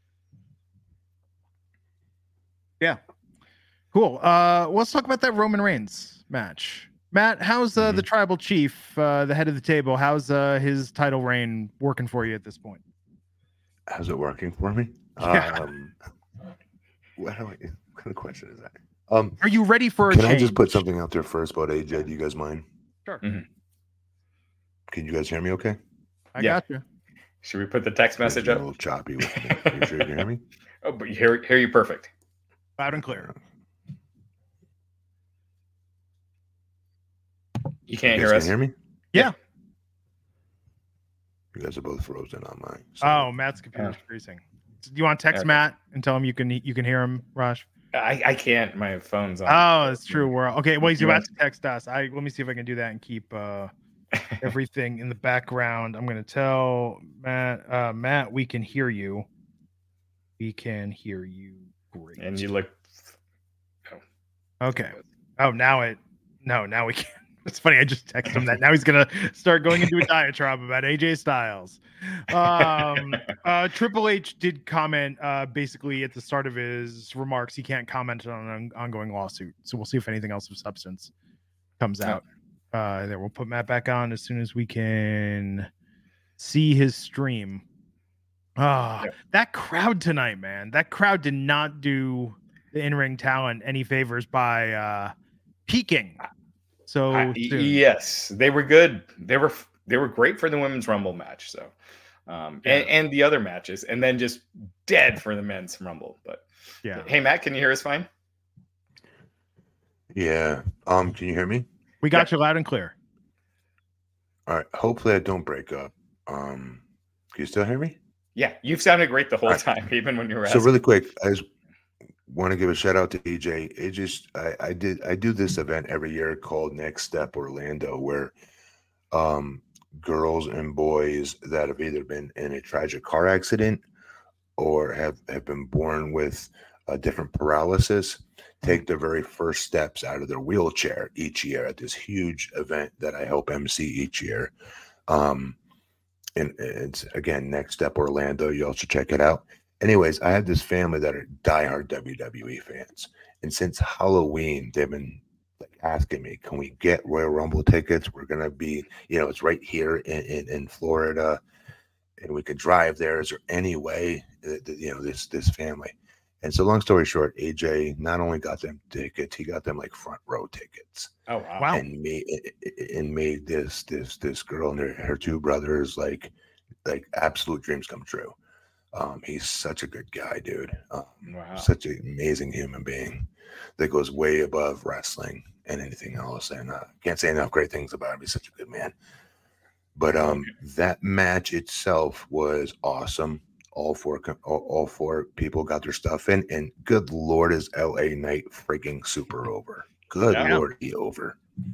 cool. Uh, let's talk about that Roman Reigns match. Matt, how's uh, the tribal chief, uh, the head of the table? How's uh, his title reign working for you at this point? How's it working for me? Yeah. Um, what, do I, what kind of question is that? Um, Are you ready for a can change? I just put something out there first about A J? Do you guys mind? Sure. Mhm. Can you guys hear me okay? I Yeah. got you. Should we put the text message It's a up? little choppy with me. Are you sure you can hear me? Oh, but you hear hear you perfect. Loud and clear. You can't you guys hear us. Can hear me? Yeah. You guys are both frozen on mine. so- Oh, Matt's computer's Yeah. freezing. Do you want to text Okay. Matt and tell him you can you can hear him, Raj? I, I can't. My phone's on. Oh, it's true. We're okay. Well, he's You about want- to text us. I let me see if I can do that and keep uh, everything in the background. I'm going to tell Matt. Uh, Matt, we can hear you. We can hear you. Great. And you look. Okay. Oh, now it. No, now we can. It's funny. I just texted him that. Now he's gonna start going into a diatribe about A J Styles. Um, uh, Triple H did comment uh, basically at the start of his remarks. He can't comment on an ongoing lawsuit, so we'll see if anything else of substance comes out. Uh, there, we'll put Matt back on as soon as we can see his stream. Ah, Yeah. that crowd tonight, man. That crowd did not do the in-ring talent any favors by uh, peaking so I- soon. yes, they were good. They were they were great for the women's rumble match. So, um, and, and the other matches, and then just dead for the men's rumble. But Yeah. hey, Matt, can you hear us fine? Yeah. Um, can you hear me? We got you loud and clear. All right. Hopefully I don't break up. Um, can you still hear me? Yeah, you've sounded great the whole Alright. time, even when you were So asking. really quick, I just want to give a shout out to A J. A J, I, I did I do this event every year called Next Step Orlando, where um, girls and boys that have either been in a tragic car accident or have, have been born with a different paralysis take their very first steps out of their wheelchair each year at this huge event that I help M C each year. Um, and it's again, Next Step Orlando. You also check it out. Anyways, I have this family that are diehard W W E fans. And since Halloween, they've been like asking me, can we get Royal Rumble tickets? We're going to be, you know, it's right here in, in, in Florida and we could drive there. Is there any way that, that, you know, this, this family? And so long story short, A J not only got them tickets, he got them like front row tickets. Oh, wow. Wow. And made, and made this, this, this girl and her, her two brothers, like, like absolute dreams come true. Um, he's such a good guy, dude. Um, Wow. Such an amazing human being that goes way above wrestling and anything else. And uh, can't say enough great things about him. He's such a good man. But um, that match itself was awesome. All four, all, all four people got their stuff in, and good Lord, is L A Knight freaking super over? Good Yeah. Lord, he over.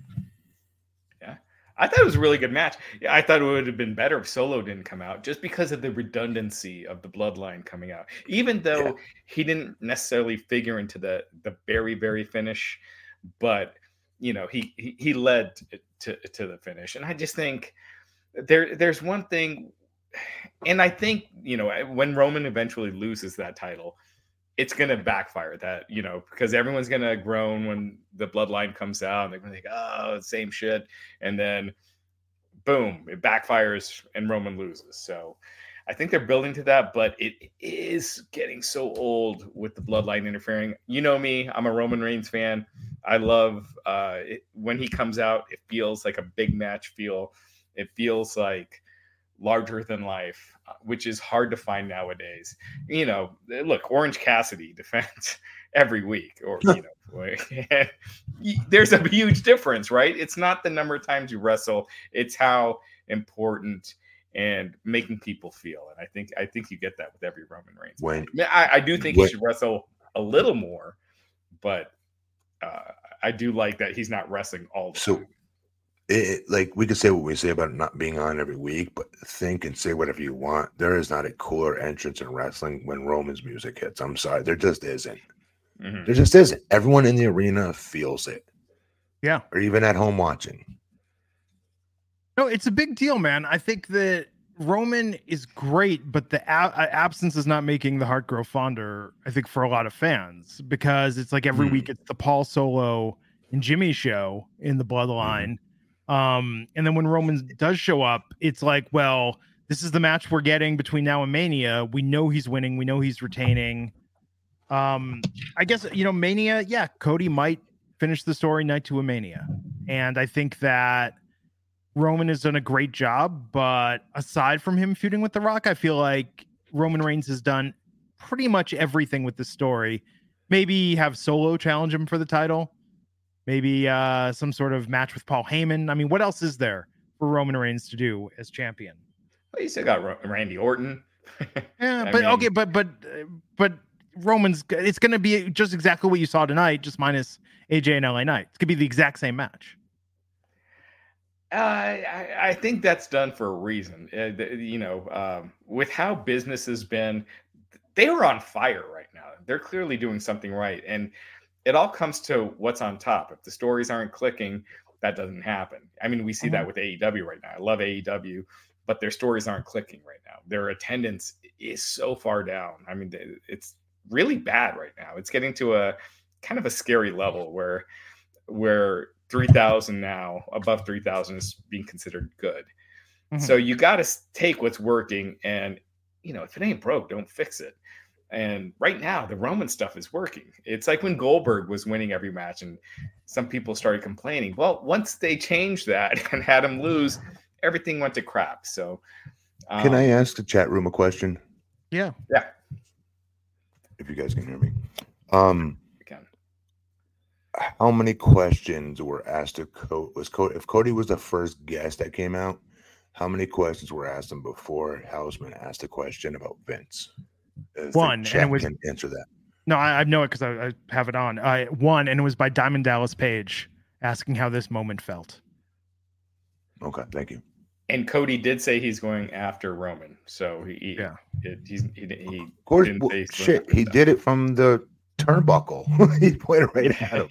Yeah. I thought it was a really good match. Yeah, I thought it would have been better if Solo didn't come out just because of the redundancy of the bloodline coming out. Even though Yeah. he didn't necessarily figure into the the very, very finish, but you know, he he, he led to, to to the finish. And I just think there there's one thing, and I think, you know, when Roman eventually loses that title, it's going to backfire that, you know, because everyone's going to groan when the bloodline comes out and they're going to think, oh, same shit. And then boom, it backfires and Roman loses. So I think they're building to that, but it is getting so old with the bloodline interfering. You know me, I'm a Roman Reigns fan. I love uh, it, when he comes out, it feels like a big match feel. It feels like larger than life, which is hard to find nowadays. You know, look, Orange Cassidy defends every week, or you know, there's a huge difference, right? It's not the number of times you wrestle; it's how important and making people feel. And I think I think you get that with every Roman Reigns. When I, I do think when, he should wrestle a little more, but uh, I do like that he's not wrestling all the so time. It, like we could say what we say about it not being on every week, but think and say whatever you want. There is not a cooler entrance in wrestling when Roman's music hits. I'm sorry, there just isn't. Mm-hmm. There just isn't. Everyone in the arena feels it. Yeah. Or even at home watching. No, it's a big deal, man. I think that Roman is great, but the a- absence is not making the heart grow fonder, I think, for a lot of fans, because it's like every Hmm. week it's the Paul Solo and Jimmy show in the bloodline. Um, and then when Roman does show up, it's like, well, this is the match we're getting between now and Mania. We know he's winning. We know he's retaining. Um, I guess, you know, Mania, yeah, Cody might finish the story night to a Mania. And I think that Roman has done a great job, but aside from him feuding with The Rock, I feel like Roman Reigns has done pretty much everything with the story. Maybe have Solo challenge him for the title. Maybe uh, some sort of match with Paul Heyman. I mean, what else is there for Roman Reigns to do as champion? Well, you still got R- Randy Orton. Yeah, I but mean- okay, but but but Roman's it's going to be just exactly what you saw tonight, just minus A J and L A Knight. It's going to be the exact same match. Uh, I, I think that's done for a reason. Uh, the- you know, um, with how business has been, they are on fire right now. They're clearly doing something right. And it all comes to what's on top. If the stories aren't clicking, that doesn't happen. I mean, we see that with A E W right now. I love A E W, but their stories aren't clicking right now. Their attendance is so far down. I mean, it's really bad right now. It's getting to a kind of a scary level where where three thousand now, above three thousand is being considered good. Mhm. So you got to take what's working, and you know, if it ain't broke, don't fix it. And right now, the Roman stuff is working. It's like when Goldberg was winning every match, and some people started complaining. Well, once they changed that and had him lose, everything went to crap. So, um, Can I ask the chat room a question? Yeah. Yeah, If you guys can hear me. Um, we can. how many questions were asked to Cody? Was Cody, if Cody was the first guest that came out, how many questions were asked him before Houseman asked a question about Vince? If the One, and chat it was- can answer that. No, I, I know it because I, I have it on. I one, and it was by Diamond Dallas Page asking how this moment felt. Okay, thank you. And Cody did say he's going after Roman, so he Yeah. it, he's he, he Of course, didn't well, say he's going shit, after he them. did it from the turnbuckle. He pointed right at him.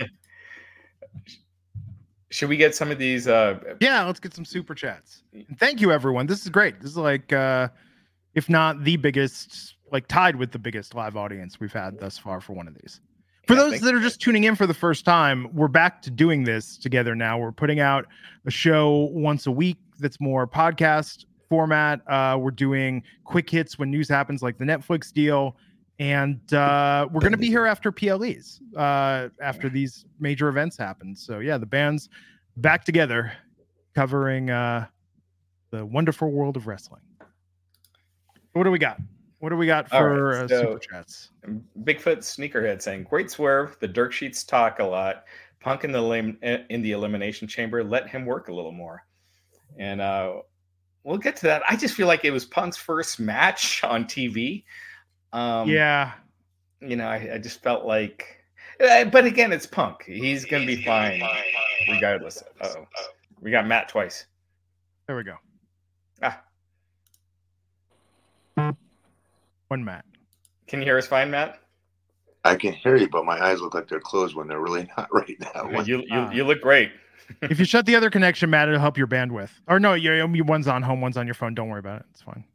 Should we get some of these? Uh, Yeah, let's get some super chats. And thank you, everyone. This is great. This is like, uh, if not the biggest, like tied with the biggest live audience we've had thus far for one of these. For Yeah, those thank that you. are just tuning in for the first time, we're back to doing this together now. We're putting out a show once a week that's more podcast format. Uh, we're doing quick hits when news happens, like the Netflix deal. And uh, we're going to be here after P L Es, uh, after these major events happen. So, yeah, the band's back together covering uh, the wonderful world of wrestling. What do we got? What do we got All for right, uh, so- super chats? Bigfoot Sneakerhead saying, "Great swerve. The Dirk Sheets talk a lot. Punk in the lim- in the elimination chamber. Let him work a little more." And uh, we'll get to that. I just feel like it was Punk's first match on T V. Um, Yeah. you know, I, I just felt like, uh, but again, it's Punk. He's gonna be fine regardless. Oh, we got Matt twice. There we go. Ah, One Matt. can you hear us fine, Matt? I can hear you, but my eyes look like they're closed when they're really not right now. You you, Ah. you look great. If you shut the other connection, Matt, it'll help your bandwidth. Or no, you you- one's on home, one's on your phone. Don't worry about it. It's fine.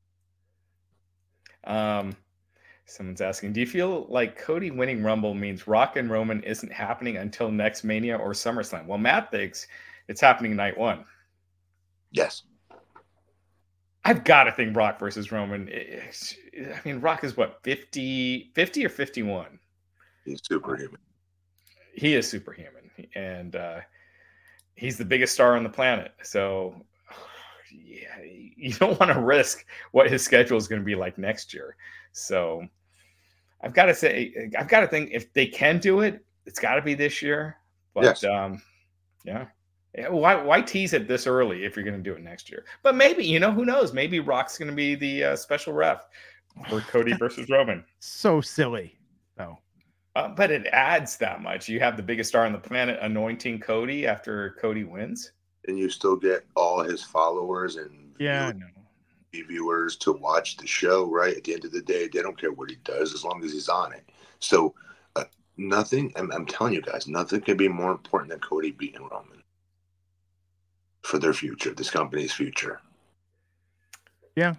Um, someone's asking, do you feel like Cody winning Rumble means Rock and Roman isn't happening until next Mania or SummerSlam? Well, Matt thinks it's happening night one. Yes. I've got to think Rock versus Roman. It's- I mean, Rock is what, fifty, fifty or fifty-one? He's superhuman. He is superhuman, and uh, he's the biggest star on the planet. So, yeah, you don't want to risk what his schedule is going to be like next year. So, I've got to say, I've got to think if they can do it, it's got to be this year. But Yes. um, yeah. Yeah, Why why tease it this early if you're going to do it next year? But maybe, you know, who knows? Maybe Rock's going to be the uh, special ref for Cody versus Roman. So silly. Oh. Uh, but it adds that much. You have the biggest star on the planet anointing Cody after Cody wins. And you still get all his followers and Yeah, I view- know. viewers to watch the show, right? At the end of the day, they don't care what he does as long as he's on it. So uh, nothing, I'm, I'm telling you guys, nothing can be more important than Cody beating Roman for their future, this company's future. Yeah.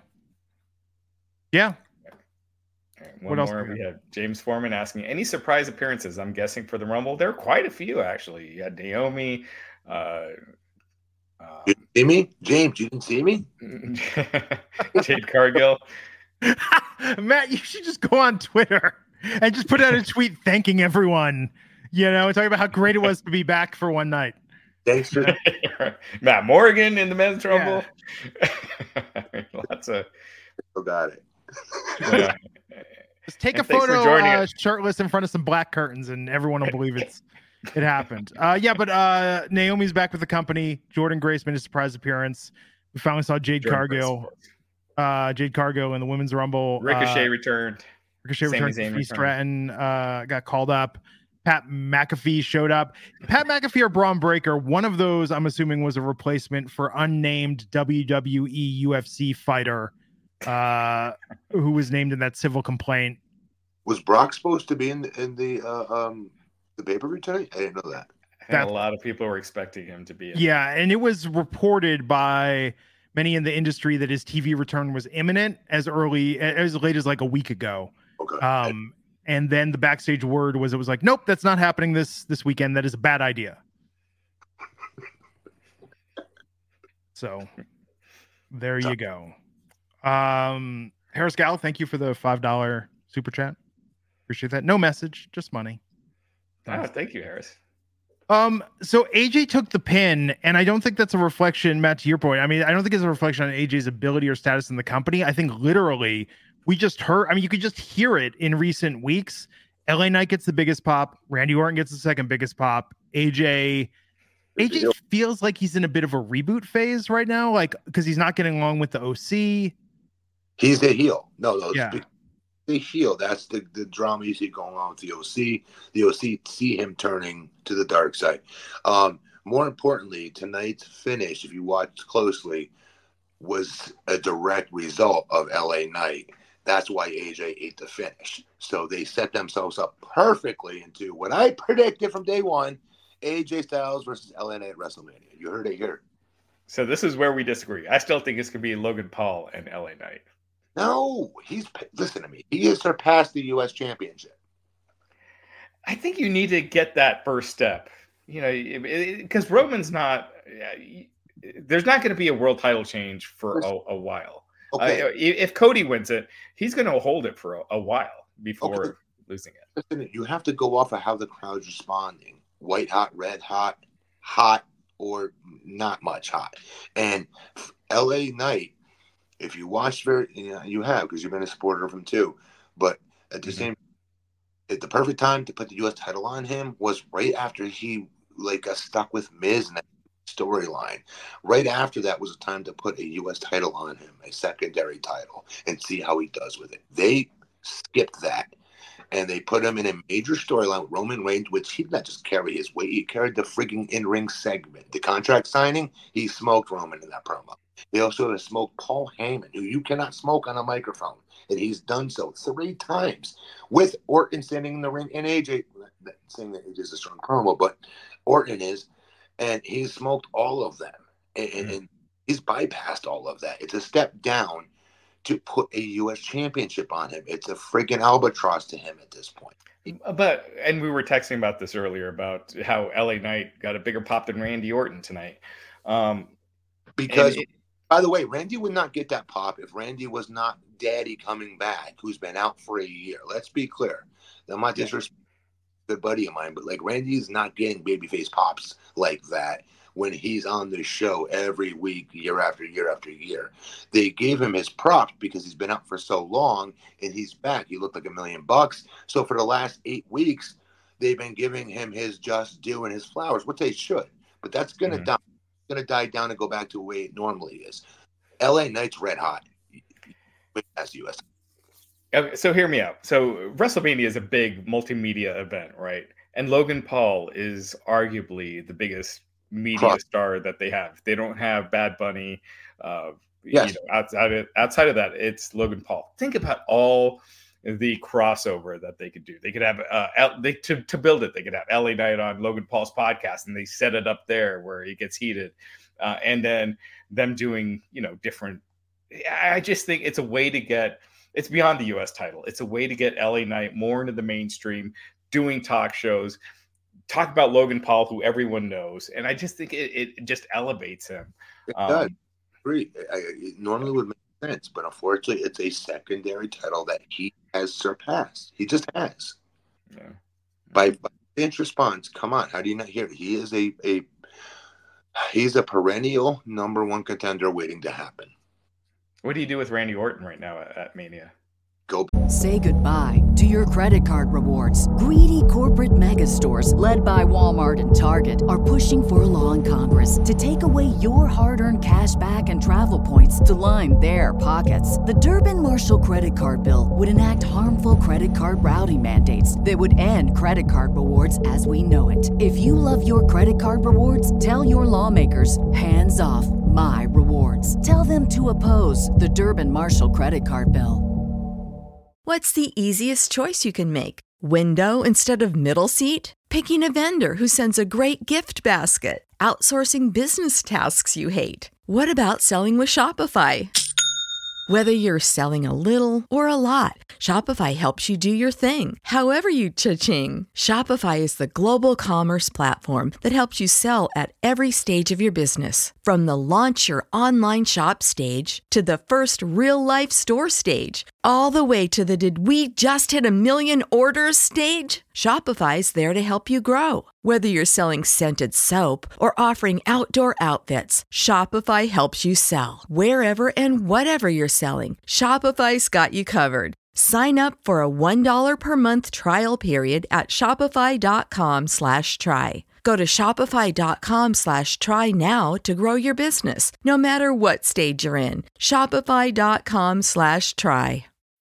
Yeah. All right, one What else more. do we We have James Foreman asking, any surprise appearances? I'm guessing for the Rumble. There are quite a few, actually. You had Naomi. Uh, You didn't see me? James, you didn't see me? um, Jade Cargill. Matt, you should just go on Twitter and just put out a tweet thanking everyone, you know, talking about how great it was to be back for one night. Thanks for Matt Morgan in the men's Rumble. Lots of. got it. Yeah. Just take And a thanks for photo joining uh, us. shirtless in front of some black curtains and everyone will believe it's it happened. Uh, yeah, but uh, Naomi's back with the company. Jordan Grace made a surprise appearance. We finally saw Jade Jordan Grace, Cargill. of course. Uh, Jade Cargill in the Women's Rumble. Ricochet Uh, returned. Ricochet Sami returned. Zayn Keith returned. Stratton uh, got called up. Pat McAfee showed up. Pat McAfee or Braun Breaker, one of those, I'm assuming, was a replacement for unnamed W W E U F C fighter uh, who was named in that civil complaint. Was Brock supposed to be in the, in the uh, um the pay per view tonight? I didn't know that. And That- a lot of people were expecting him to be in. Yeah, and it was reported by many in the industry that his T V return was imminent as early as late as like a week ago. Okay. Um, and then the backstage word was it was like, nope, that's not happening this this weekend. That is a bad idea. So there you go. Um, Harris Gal, thank you for the five dollar super chat. Appreciate that. No message, just money. Oh, thank you, Harris. Um, so A J took the pin, and I don't think that's a reflection, Matt, to your point. I mean, I don't think it's a reflection on A J's ability or status in the company. I think literally we just heard, I mean, you could just hear it in recent weeks. L A Knight gets the biggest pop, Randy Orton gets the second biggest pop. A J A J feels like he's in a bit of a reboot phase right now, like because he's not getting along with the O C. He's the heel. No, no, Yeah. the, the heel. That's the, the drama you see going on with the O C. The O C see him turning to the dark side. Um, more importantly, tonight's finish, if you watch closely, was a direct result of L A Knight. That's why A J ate the finish. So they set themselves up perfectly into what I predicted from day one, A J Styles versus L A Knight at WrestleMania. You heard it here. So this is where we disagree. I still think it's going to be Logan Paul and L A Knight. No, he's listen to me. He has surpassed the U S Championship. I think you need to get that first step. You know, because Roman's not. There's not going to be a world title change for a, a while. Okay. Uh, if Cody wins it, he's going to hold it for a, a while before okay. losing it. Listen, you have to go off of how the crowd's responding. White hot, red hot, hot, or not much hot. And L A Knight, if you watch very, you know, you have because you've been a supporter of him too. But at the mm-hmm. same, at the perfect time to put the U S title on him was right after he like got stuck with Miz and that storyline. Right after that was a time to put a U S title on him, a secondary title, and see how he does with it. They skipped that. And they put him in a major storyline with Roman Reigns, which he did not just carry his weight. He carried the freaking in-ring segment. The contract signing, he smoked Roman in that promo. They also smoked Paul Heyman, who you cannot smoke on a microphone. And he's done so three times with Orton standing in the ring and A J, saying that A J is a strong promo, but Orton is. And he's smoked all of them. And, mm-hmm. and he's bypassed all of that. It's a step down to put a U S championship on him. It's a freaking albatross to him at this point. But, and we were texting about this earlier about how L A Knight got a bigger pop than Randy Orton tonight. Um, because, it, by the way, Randy would not get that pop if Randy was not Daddy coming back, who's been out for a year. Let's be clear. I'm not disrespecting a good buddy of mine, but like Randy's not getting babyface pops like that when he's on the show every week, year after year after year. They gave him his props because he's been out for so long and he's back. He looked like a million bucks. So for the last eight weeks, they've been giving him his just due and his flowers, which they should. But that's going to mm-hmm. die, going to die down and go back to the way it normally is. L A Knight's red hot. That's U S. Okay, so hear me out. So WrestleMania is a big multimedia event, right? And Logan Paul is arguably the biggest media Cross. star that they have. They don't have Bad Bunny. Uh, yes. You know, outside of outside of that, it's Logan Paul. Think about all the crossover that they could do. They could have uh, L, they to to build it. They could have L A Knight on Logan Paul's podcast, and they set it up there where he gets heated, uh, and then them doing you know different. I just think it's a way to get. It's beyond the U S title. It's a way to get L A Knight more into the mainstream, doing talk shows. Talk about Logan Paul, who everyone knows, and I just think it, it just elevates him. It um, does. Agree. I, it normally would make sense, but unfortunately, it's a secondary title that he has surpassed. He just has. Yeah. By, by bench response, come on, how do you not hear it? He is a a he's a perennial number one contender waiting to happen. What do you do with Randy Orton right now at, at Mania? Go. Say goodbye to your credit card rewards. Greedy corporate mega stores, led by Walmart and Target, are pushing for a law in Congress to take away your hard-earned cash back and travel points to line their pockets. The Durbin-Marshall credit card bill would enact harmful credit card routing mandates that would end credit card rewards as we know it. If you love your credit card rewards, tell your lawmakers, hands off my rewards. Tell them to oppose the Durbin-Marshall credit card bill. What's the easiest choice you can make? Window instead of middle seat? Picking a vendor who sends a great gift basket? Outsourcing business tasks you hate? What about selling with Shopify? Whether you're selling a little or a lot, Shopify helps you do your thing, however you cha-ching. Shopify is the global commerce platform that helps you sell at every stage of your business. From the launch your online shop stage to the first real-life store stage, all the way to the did we just hit a million orders stage. Shopify's there to help you grow. Whether you're selling scented soap or offering outdoor outfits, Shopify helps you sell. Wherever and whatever you're selling, Shopify's got you covered. Sign up for a one dollar per month trial period at shopify.com slash try. Go to shopify.com slash try now to grow your business, no matter what stage you're in. Shopify.com slash try.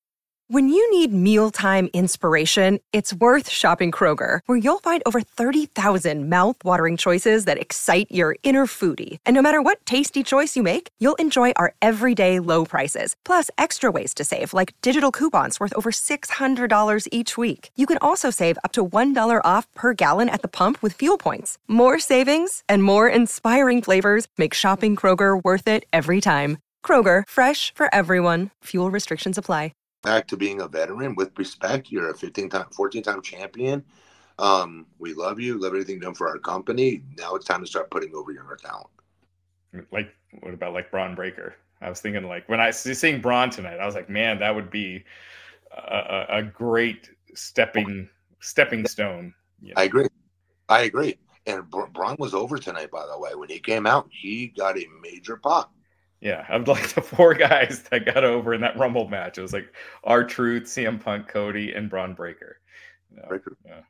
When you need mealtime inspiration, it's worth shopping Kroger, where you'll find over thirty thousand mouth-watering choices that excite your inner foodie. And no matter what tasty choice you make, you'll enjoy our everyday low prices, plus extra ways to save, like digital coupons worth over six hundred dollars each week. You can also save up to one dollar off per gallon at the pump with fuel points. More savings and more inspiring flavors make shopping Kroger worth it every time. Kroger, fresh for everyone. Fuel restrictions apply. Back to being a veteran with respect. You're a fifteen-time, fourteen-time champion. Um, we love you. Love everything done for our company. Now it's time to start putting over younger talent. Like, what about like Braun Breaker? I was thinking like when I was seeing Braun tonight, I was like, man, that would be a, a, a great stepping stepping stone. You know? I agree. I agree. And Br- Braun was over tonight, by the way. When he came out, he got a major pop. Yeah, of like the four guys that got over in that Rumble match. It was like R-Truth, C M Punk, Cody, and Braun Breaker. You know, Breaker. Yeah.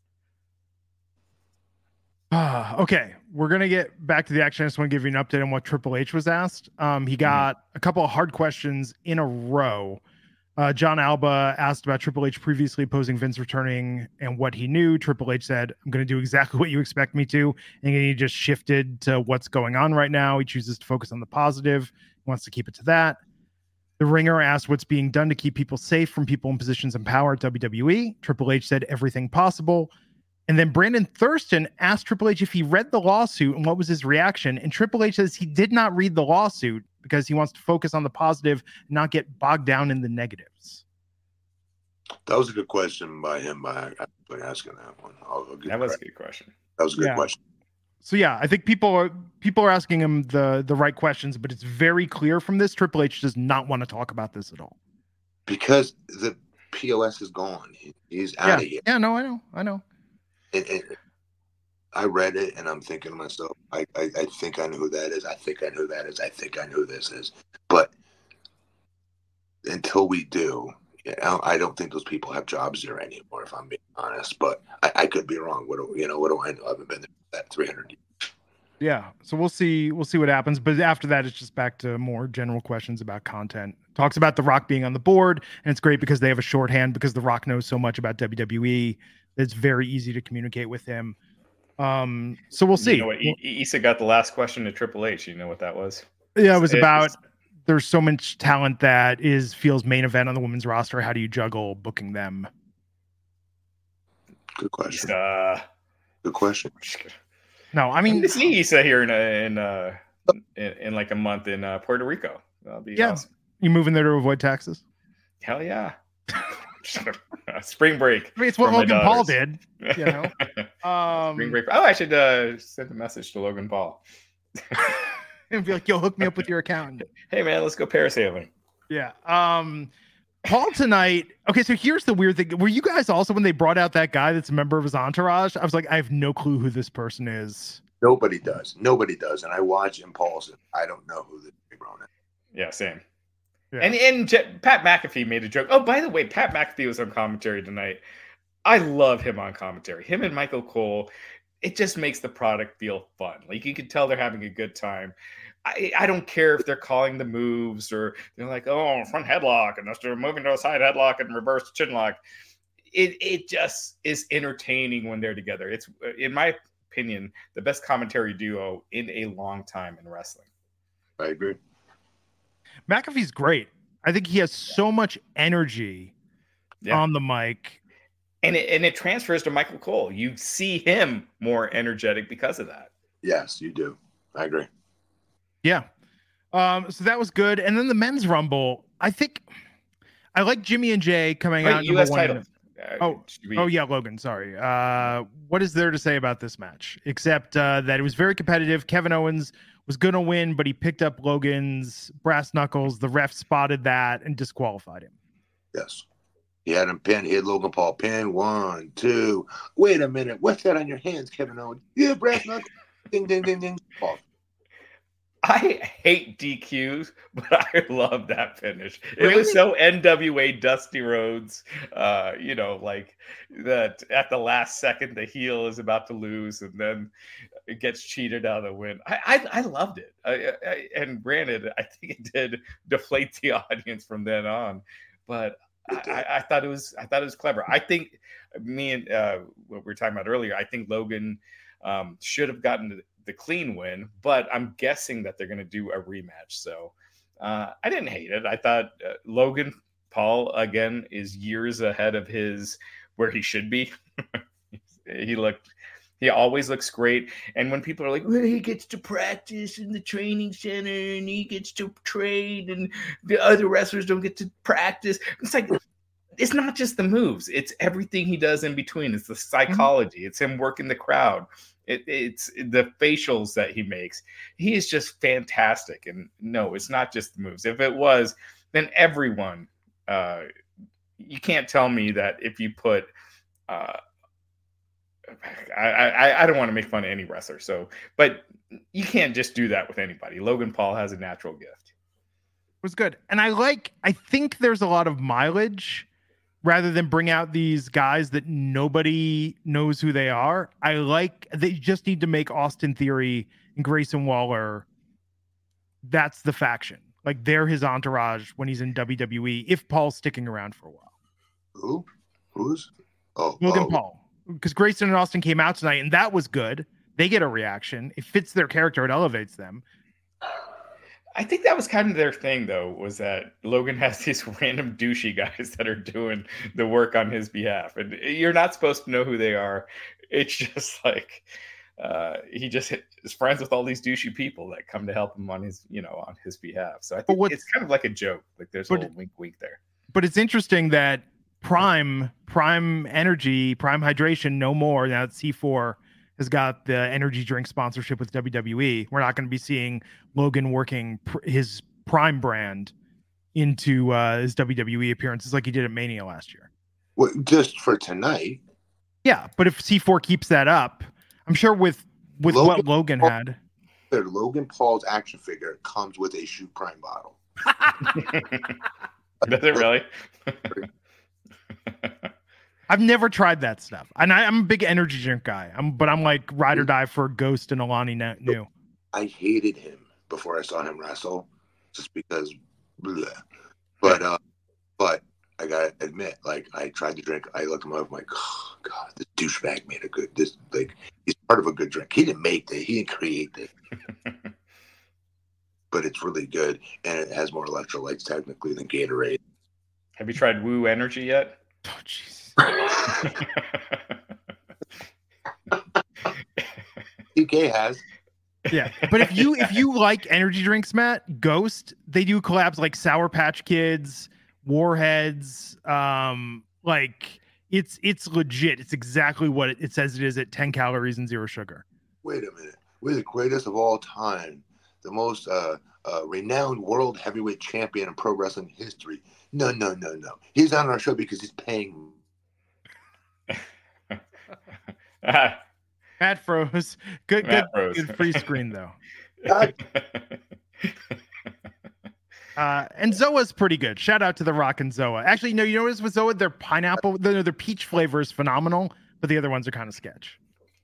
Uh, okay, we're gonna get back to the action. I just want to give you an update on what Triple H was asked. Um, he got mm-hmm. a couple of hard questions in a row. Uh, John Alba asked about Triple H previously opposing Vince returning and what he knew. Triple H said, "I'm going to do exactly what you expect me to," and he just shifted to what's going on right now. He chooses to focus on the positive. He wants to keep it to that. The Ringer asked what's being done to keep people safe from people in positions of power at W W E. Triple H said everything possible. And then Brandon Thurston asked Triple H if he read the lawsuit and what was his reaction. And Triple H says he did not read the lawsuit because he wants to focus on the positive, not get bogged down in the negatives. That was a good question by him by asking that one. I'll, I'll that was credit. a good question. That was a good yeah. question. So yeah, I think people are people are asking him the the right questions, but it's very clear from this Triple H does not want to talk about this at all because the P O S is gone. He, he's out yeah. of here. Yeah, no, I know, I know. And, and I read it and I'm thinking to myself, I, I, I think I know who that is. I think I know who that is. I think I know who this is. But until we do, you know, I don't think those people have jobs there anymore, if I'm being honest. But I, I could be wrong. What do you know? What do I know? I haven't been there for that three hundred years. Yeah. So we'll see. We'll see what happens. But after that, it's just back to more general questions about content. Talks about The Rock being on the board, and it's great because they have a shorthand because The Rock knows so much about W W E. It's very easy to communicate with him. Um, so we'll see. You know what? Issa got the last question to Triple H. You know what that was? Yeah, it was it, about there's so much talent that is feels main event on the women's roster. How do you juggle booking them? Good question. Uh, Good question. No, I mean, to see Issa here in a, in, uh, in in like a month in uh, Puerto Rico. That'll be yeah. awesome. You moving there to avoid taxes? Hell yeah. Spring break. I mean, it's what Logan Paul did. You know, um, spring break. Oh, I should uh, send a message to Logan Paul and be like, "Yo, hook me up with your accountant." Hey, man, let's go parasailing. Yeah. Um, Paul tonight. Okay, so here's the weird thing. Were you guys also when they brought out that guy that's a member of his entourage? I was like, I have no clue who this person is. Nobody does. Nobody does. And I watch Impulse. I don't know who this big Brown is. Yeah, same. Yeah. And and Je- Pat McAfee made a joke. Oh, by the way, Pat McAfee was on commentary tonight. I love him on commentary. Him and Michael Cole, it just makes the product feel fun. Like you can tell they're having a good time. I, I don't care if they're calling the moves or they're like, oh, front headlock and they're moving to a side headlock and reverse chin lock. It it just is entertaining when they're together. It's, in my opinion, the best commentary duo in a long time in wrestling. I agree. McAfee's great. I think he has so much energy yeah. on the mic. And it, and it transfers to Michael Cole. You see him more energetic because of that. Yes, you do. I agree. Yeah. Um, so that was good. And then the men's rumble, I think I like Jimmy and Jay coming Wait, out. U S title. Uh, oh, we... oh yeah, Logan. Sorry. Uh, what is there to say about this match? Except uh, that it was very competitive. Kevin Owens was going to win, but he picked up Logan's brass knuckles. The ref spotted that and disqualified him. Yes. He had him pinned. He had Logan Paul pinned. One, two. Wait a minute. What's that on your hands, Kevin Owens? Yeah, brass knuckles. Ding, ding, ding, ding. Paul. I hate D Qs, but I love that finish. It Really? was so N W A Dusty Rhodes, uh, you know, like that at the last second, the heel is about to lose and then it gets cheated out of the win. I I, I loved it. I, I, and granted, I think it did deflate the audience from then on, but I, I thought it was I thought it was clever. I think me and uh, what we were talking about earlier, I think Logan um, should have gotten the, the clean win, but I'm guessing that they're going to do a rematch. So uh, I didn't hate it. I thought uh, Logan Paul again is years ahead of his where he should be. he looked. He always looks great. And when people are like, well, he gets to practice in the training center and he gets to train and the other wrestlers don't get to practice. It's like, it's not just the moves. It's everything he does in between. It's the psychology. Mm-hmm. It's him working the crowd. It, it's the facials that he makes. He is just fantastic. And no, it's not just the moves. If it was, then everyone, uh, you can't tell me that if you put, uh, I, I I don't want to make fun of any wrestler, so but you can't just do that with anybody. Logan Paul has a natural gift. It was good, and I like. I think there's a lot of mileage rather than bring out these guys that nobody knows who they are. I like. They just need to make Austin Theory and Grayson Waller. That's the faction. Like they're his entourage when he's in W W E. If Paul's sticking around for a while. Who? Who's? Oh, Logan oh. Paul. Because Grayson and Austin came out tonight, and that was good. They get a reaction. It fits their character. It elevates them. I think that was kind of their thing, though, was that Logan has these random douchey guys that are doing the work on his behalf. And you're not supposed to know who they are. It's just like uh, he just is friends with all these douchey people that come to help him on his, you know, on his behalf. So I think it's kind of like a joke. Like there's a little wink, wink there. But it's interesting that Prime, Prime Energy, Prime Hydration, no more. Now that C four has got the energy drink sponsorship with W W E, we're not going to be seeing Logan working pr- his Prime brand into uh, his W W E appearances like he did at Mania last year. Well, just for tonight. Yeah, but if C four keeps that up, I'm sure with with Logan what Logan Paul, had. Logan Paul's action figure comes with a Shoot Prime bottle. Does it really? I've never tried that stuff, and I, I'm a big energy drink guy. I'm, but I'm like ride or die for Ghost and Alani New. I hated him before I saw him wrestle, just because. Bleh. But uh, but I gotta admit, like I tried to drink. I looked at him up, I'm like, oh god, this douchebag made a good. This like he's part of a good drink. He didn't make it. He didn't create it. But it's really good, and it has more electrolytes technically than Gatorade. Have you tried Woo Energy yet? Oh, jeez. T K has. Yeah, but if you if you like energy drinks, Matt, Ghost, they do collabs like Sour Patch Kids, Warheads. Um, like it's it's legit. It's exactly what it, it says it is at ten calories and zero sugar. Wait a minute. We're the greatest of all time, the most uh, uh, renowned world heavyweight champion in pro wrestling history. No, no, no, no. He's on our show because he's paying. Matt froze. Good, Matt good, froze. good free screen though. uh, and Zoa's pretty good. Shout out to the Rock and Zoa. Actually, no, you know what is with Zoa? Their pineapple, their, their peach flavor is phenomenal, but the other ones are kind of sketch.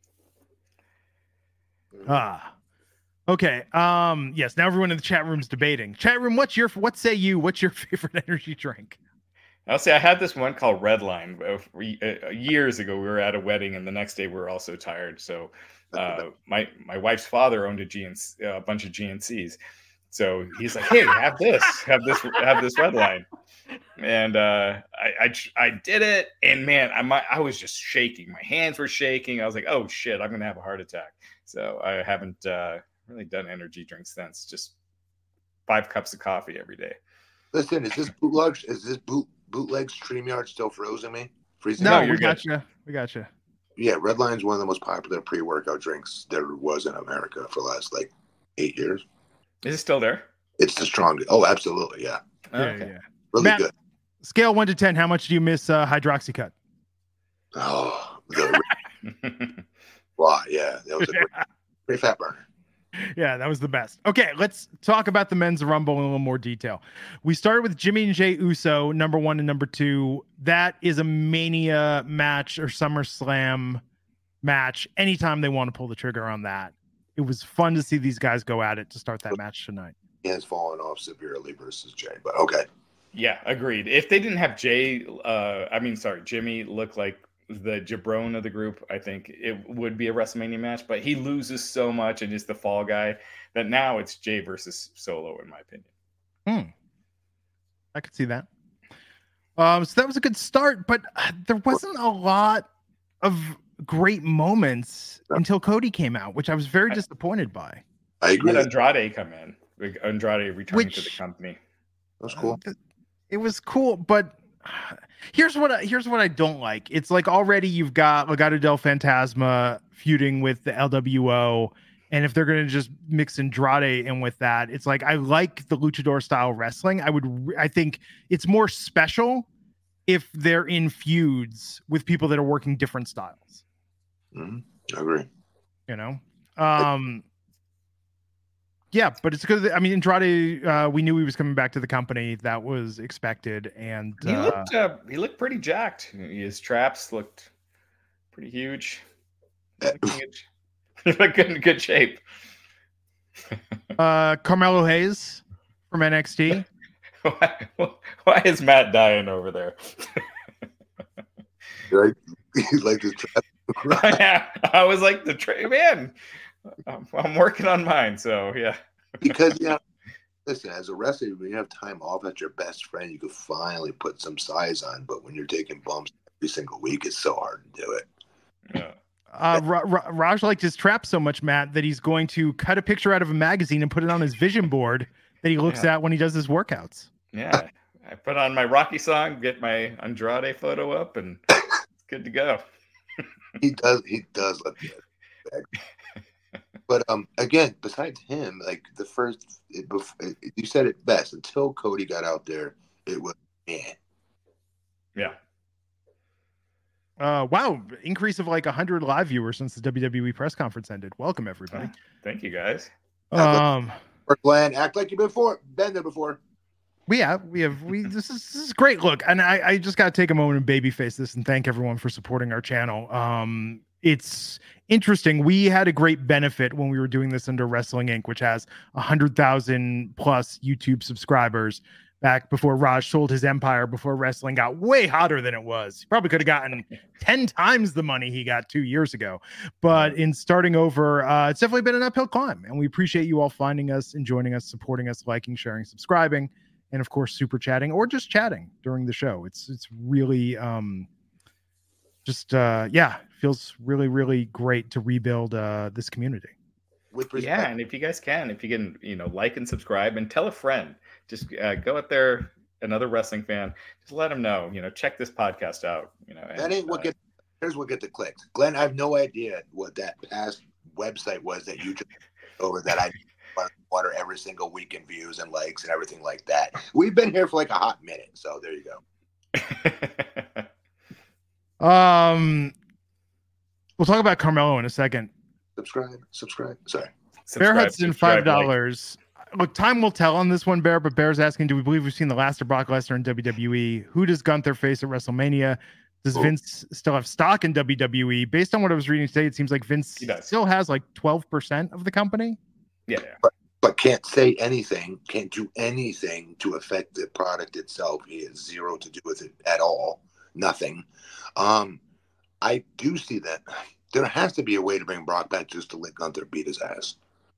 Ah, okay. Um, yes. Now everyone in the chat room's debating. Chat room, what's your what say you? What's your favorite energy drink? I'll say I had this one called Redline. Uh, years ago, we were at a wedding, and the next day we were all so tired. So, uh, my my wife's father owned a G N C, uh, a bunch of G N Cs. So he's like, "Hey, have this, have this, have this Redline." And uh, I, I I did it, and man, I my, I was just shaking. My hands were shaking. I was like, "Oh shit, I'm gonna have a heart attack." So I haven't uh, really done energy drinks since. Just five cups of coffee every day. Listen, is this bootleg? Is this boot? Bootleg StreamYard still frozen me? Freezing no, me? we got you. We got you. Yeah, Redline's one of the most popular pre-workout drinks there was in America for the last like eight years. Is it still there? It's the strongest. Oh, absolutely, yeah. Yeah, Okay. yeah. Really Matt, good. Scale one to ten. How much do you miss uh, Hydroxycut? Oh, the, wow, yeah, that was a great, great fat burner. Yeah, that was the best. Okay, let's talk about the men's Rumble in a little more detail. We started with Jimmy and Jey Uso, number one and number two. That is a Mania match or SummerSlam match. Anytime they want to pull the trigger on that. It was fun to see these guys go at it to start that match tonight. He has fallen off severely versus Jey, but okay. Yeah, agreed. If they didn't have Jay, uh, I mean, sorry, Jimmy look like the Jabron of the group, I think it would be a WrestleMania match. But he loses so much and is the fall guy that now it's Jay versus Solo, in my opinion. Hmm. I could see that. Um, so that was a good start, but uh, there wasn't a lot of great moments until Cody came out, which I was very disappointed by. I agree. Had Andrade come in. Like, Andrade returning Which- to the company. That was cool. Uh, it was cool, but uh, here's what I, here's what I don't like. It's like already you've got Legado del Fantasma feuding with the L W O, and if they're going to just mix Andrade in with that, it's like I like the luchador style wrestling. I would re- I think it's more special if they're in feuds with people that are working different styles. Mm-hmm. I agree. You know, um, yeah, but it's good. I mean, Andrade, uh, we knew he was coming back to the company. That was expected, and He uh, looked uh, he looked pretty jacked. His traps looked pretty huge. He looked in good- he looked good in good shape. uh, Carmelo Hayes from N X T. Why, why is Matt dying over there? Right? Like this trap. Yeah, I was like the tra- man. I'm, I'm working on mine, so yeah. Because yeah, listen, as a wrestler, when you have time off at your best friend, you could finally put some size on. But when you're taking bumps every single week, it's so hard to do it. Yeah. Uh, Ra- Ra- Raj liked his trap so much, Matt, that he's going to cut a picture out of a magazine and put it on his vision board that he looks Yeah. at when he does his workouts. Yeah, I put on my Rocky song, get my Andrade photo up, and it's good to go. He does. He does look good. But um, again, besides him, like the first, it, bef- it, you said it best. Until Cody got out there, it was man. Yeah. Uh, wow, increase of like one hundred live viewers since the W W E press conference ended. Welcome, everybody. Thank you, guys. Um, Or Glenn, act like you've been before, been there before. we have, we have, we. This is this is great. Look, and I, I just got to take a moment and babyface this and thank everyone for supporting our channel. Um, it's interesting. We had a great benefit when we were doing this under Wrestling Incorporated, which has a hundred thousand plus YouTube subscribers. Back before Raj sold his empire, before wrestling got way hotter than it was. He probably could have gotten ten times the money he got two years ago. But in starting over, uh, it's definitely been an uphill climb. And we appreciate you all finding us and joining us, supporting us, liking, sharing, subscribing, and of course, super chatting or just chatting during the show. It's it's really um, just, uh, yeah, feels really, really great to rebuild uh, this community. With Yeah, respect, and if you guys can, if you can, you know, like and subscribe and tell a friend. Just uh, go out there, another wrestling fan. Just let them know. You know, check this podcast out. You know, that and, ain't what uh, get. Here's what get the clicks. Glenn, I have no idea what that past website was that you just over that I water every single week in views and likes and everything like that. We've been here for like a hot minute, so there you go. Um, we'll talk about Carmelo in a second. Subscribe, subscribe. Sorry. Bear subscribe, Hudson, subscribe, five dollars. Look, time will tell on this one, Bear. But Bear's asking, do we believe we've seen the last of Brock Lesnar in W W E? Who does Gunther face at WrestleMania? Does Oh. Vince still have stock in W W E? Based on what I was reading today, it seems like Vince He does. still has like twelve percent of the company. Yeah, yeah. But can't say anything, can't do anything to affect the product itself. He has zero to do with it at all. Nothing. Um, I do see that there has to be a way to bring Brock back just to let Gunther beat his ass.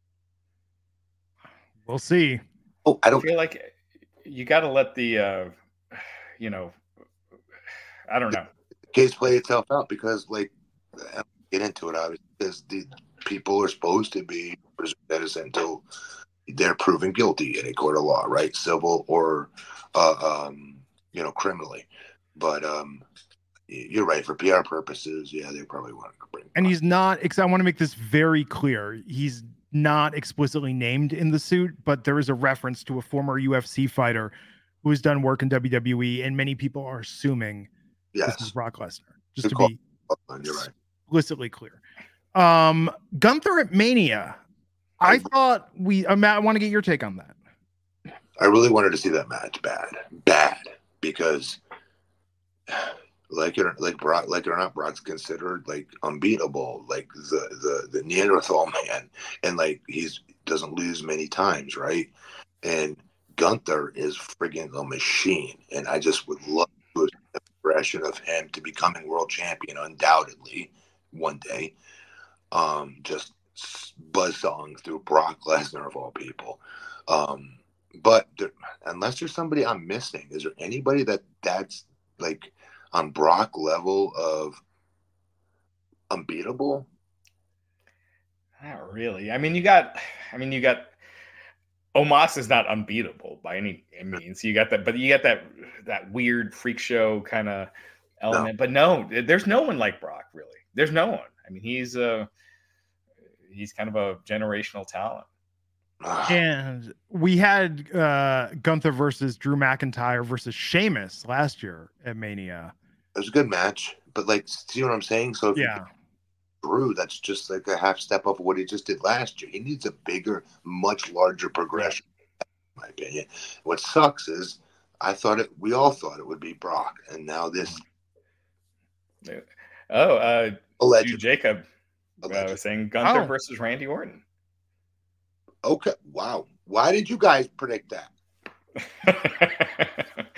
We'll see. Oh, I I don't. feel like you got to let the, uh, you know, I don't know. Case play itself out because, like, I don't get into it obviously because the people are supposed to be presumed innocent until they're proven guilty in a court of law, right? Civil or, uh, um, you know, criminally. But um, you're right. For P R purposes, yeah, they probably want to bring. And he's not. ex- I want to make this very clear. He's not explicitly named in the suit, but there is a reference to a former U F C fighter who has done work in W W E, and many people are assuming this is Yes, Brock Lesnar. Just Good to call. be you're right. explicitly clear. Um, Gunther at Mania. I thought we. Uh, Matt, I want to get your take on that. I really wanted to see that match bad, bad, because like it or, like Brock, like it or not, Brock's considered like unbeatable, like the the the Neanderthal man, and like he's doesn't lose many times, right? And Gunther is friggin' a machine, and I just would love to see the progression of him to becoming world champion, undoubtedly, one day. Um, just buzzsawing through Brock Lesnar of all people. Um, but there, unless there's somebody I'm missing, is there anybody that that's like on Brock level of unbeatable? Not really. I mean, you got, I mean, you got, Omos is not unbeatable by any means. You got that, but you got that, that weird freak show kind of element, no. But no, there's no one like Brock, really. There's no one. I mean, he's a, he's kind of a generational talent. And we had uh, Gunther versus Drew McIntyre versus Sheamus last year at Mania. It was a good match, but like, see what I'm saying? So if yeah. Drew, that's just like a half step up of what he just did last year. He needs a bigger, much larger progression, in my opinion. What sucks is I thought it, we all thought it would be Brock, and now this. Oh, uh, Allegedly. Jacob uh, was saying Gunther oh. versus Randy Orton. Okay, wow. Why did you guys predict that?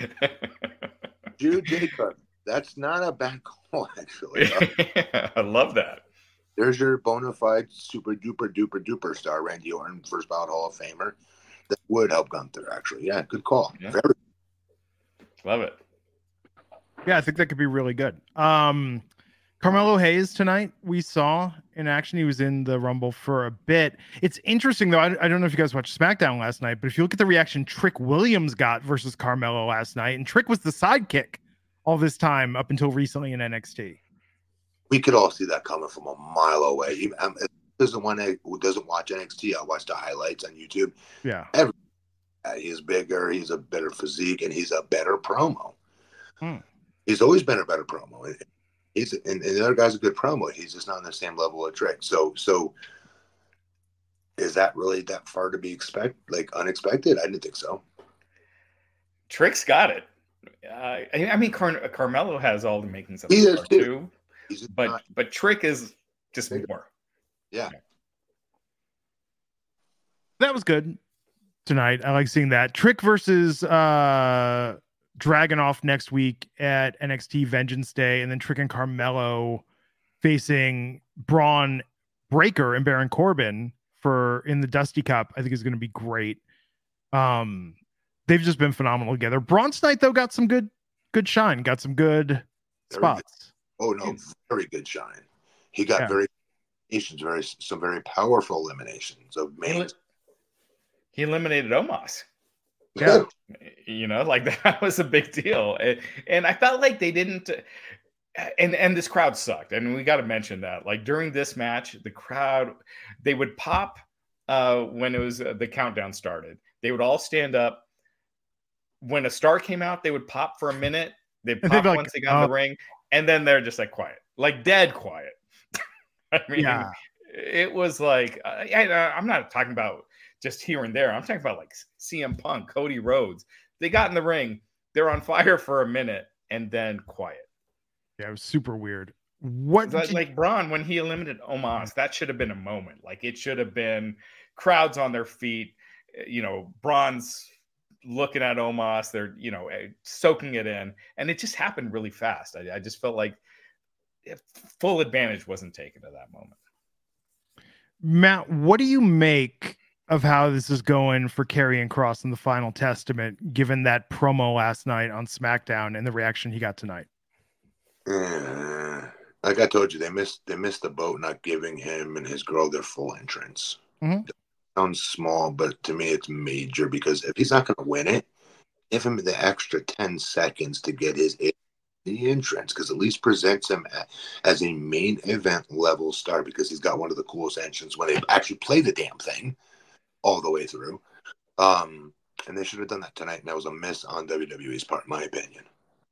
Jude Jacob, that's not a bad call, actually. I love that. There's your bona fide super duper duper duper star, Randy Orton, first ballot Hall of Famer. That would help Gunther, actually. Yeah, good call. Yeah. Very- Love it. Yeah, I think that could be really good. Um, Carmelo Hayes tonight, we saw in action. He was in the Rumble for a bit. It's interesting, though. I, I don't know if you guys watched SmackDown last night, but if you look at the reaction Trick Williams got versus Carmelo last night, and Trick was the sidekick all this time up until recently in N X T. We could all see that coming from a mile away. Even, um, as the one who doesn't watch N X T, I watch the highlights on YouTube. Yeah. Every, uh, he's bigger, he's a better physique, and he's a better promo. Hmm. He's always been a better promo. He's and, and the other guy's a good promo. He's just not on the same level of Trick. So, so is that really that far to be expect like unexpected? I didn't think so. Trick's got it. Uh, I, I mean, Car- Carmelo has all the makings of he a star too. too, He's but not, but Trick is just bigger. more. Yeah. That was good tonight. I like seeing that. Trick versus uh Dragunov next week at N X T Vengeance Day, and then Trick and Carmelo facing Braun Breaker and Baron Corbin for in the Dusty Cup. I think is going to be great. Um, they've just been phenomenal together. Braun's night though got some good, good shine. Got some good very spots. Good. Oh no, very good shine. He got yeah. very, very some very powerful eliminations of main. He eliminated Omos. Yeah. You know, like that was a big deal. And, and I felt like they didn't, and, and this crowd sucked. And we got to mention that, like during this match, the crowd, they would pop uh, when it was uh, the countdown started. They would all stand up. When a star came out, they would pop for a minute. They'd pop like, once they got in uh, the ring. And then they're just like quiet, like dead quiet. I mean, yeah. it was like, I, I, I'm not talking about just here and there. I'm talking about like C M Punk, Cody Rhodes. They got in the ring. They're on fire for a minute and then quiet. Yeah, it was super weird. What like, you... like Braun, when he eliminated Omos, that should have been a moment. Like it should have been crowds on their feet. You know, Braun's looking at Omos. They're, you know, soaking it in. And it just happened really fast. I, I just felt like full advantage wasn't taken at that moment. Matt, what do you make of how this is going for Karrion Kross in the Final Testament, given that promo last night on SmackDown and the reaction he got tonight? Uh, like I told you, they missed they missed the boat not giving him and his girl their full entrance. Mm-hmm. Sounds small, but to me it's major because if he's not going to win it, give him the extra ten seconds to get his the entrance, because at least presents him as a main event level star, because he's got one of the coolest entrances when they actually play the damn thing all the way through. Um, and they should have done that tonight, and that was a miss on W W E's part, in my opinion.